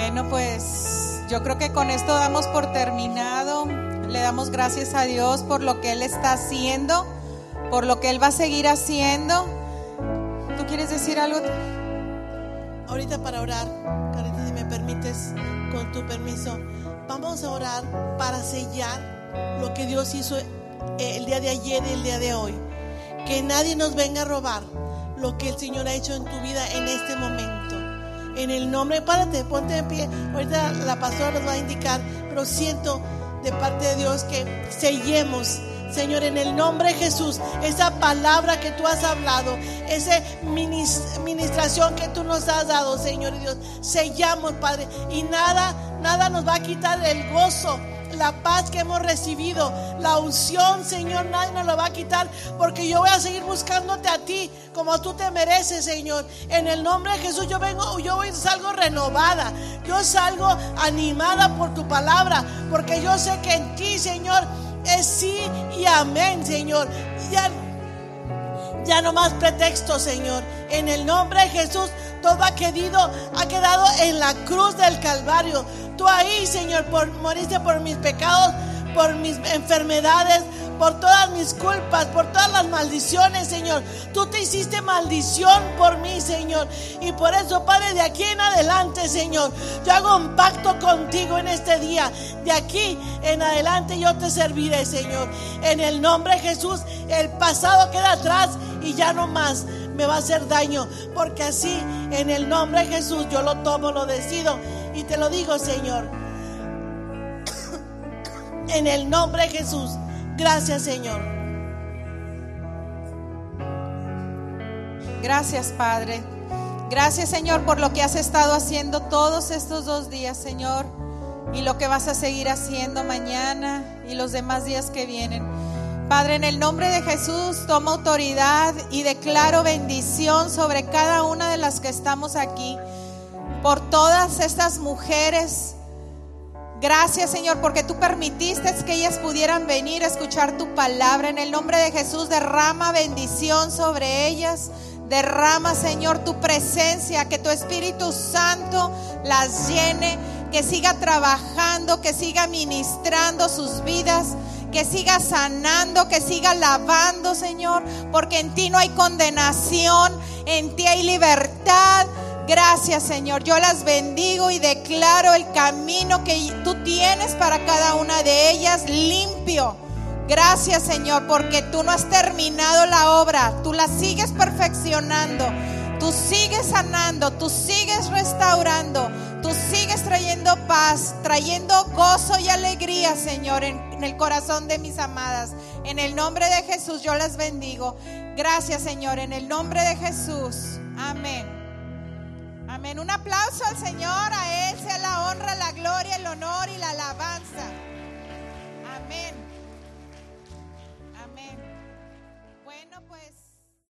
Bueno, pues yo creo que con esto damos por terminado. Le damos gracias a Dios por lo que Él está haciendo, por lo que Él va a seguir haciendo. ¿Tú quieres decir algo? Ahorita para orar, Carita, si me permites, con tu permiso, vamos a orar para sellar lo que Dios hizo el día de ayer y el día de hoy. Que nadie nos venga a robar lo que el Señor ha hecho en tu vida en este momento. En el nombre, párate, ponte de pie. Ahorita la pastora nos va a indicar, pero siento de parte de Dios que sellemos, Señor, en el nombre de Jesús, esa palabra que tú has hablado, esa ministración que tú nos has dado, Señor Dios, sellamos, Padre, y nada, nada nos va a quitar el gozo, la paz que hemos recibido, la unción, Señor, nadie nos lo va a quitar, porque yo voy a seguir buscándote a ti como tú te mereces, Señor. En el nombre de Jesús yo vengo, yo salgo renovada, yo salgo animada por tu palabra, porque yo sé que en ti, Señor, es sí y amén, Señor. Ya, ya no más pretexto, Señor. En el nombre de Jesús, todo ha quedado, ha quedado en la cruz del Calvario. Tú ahí, Señor, por, moriste por mis pecados, por mis enfermedades, por todas mis culpas, por todas las maldiciones, Señor. Tú te hiciste maldición por mí, Señor. Y por eso, Padre, de aquí en adelante, Señor, yo hago un pacto contigo en este día. De aquí en adelante yo te serviré, Señor. En el nombre de Jesús, el pasado queda atrás y ya no más me va a hacer daño, porque así, en el nombre de Jesús, yo lo tomo, lo decido y te lo digo, Señor. En el nombre de Jesús. Gracias, Señor. Gracias, Padre. Gracias, Señor, por lo que has estado haciendo todos estos dos días, Señor, y lo que vas a seguir haciendo mañana y los demás días que vienen. Padre, en el nombre de Jesús, tomo autoridad y declaro bendición sobre cada una de las que estamos aquí, por todas estas mujeres. Gracias, Señor, porque tú permitiste que ellas pudieran venir a escuchar tu palabra. En el nombre de Jesús, derrama bendición sobre ellas. Derrama, Señor, tu presencia, que tu Espíritu Santo las llene, que siga trabajando, que siga ministrando sus vidas, que siga sanando, que siga lavando, Señor, porque en ti no hay condenación, en ti hay libertad. Gracias, Señor. Yo las bendigo y declaro el camino que tú tienes para cada una de ellas limpio. Gracias, Señor, porque tú no has terminado la obra, tú la sigues perfeccionando, tú sigues sanando, tú sigues restaurando, tú sigues trayendo paz, trayendo gozo y alegría, Señor, en, en el corazón de mis amadas. En el nombre de Jesús yo las bendigo. Gracias, Señor, en el nombre de Jesús. Amén. Amén. Un aplauso al Señor, a Él sea la honra, la gloria, el honor y la alabanza. Amén.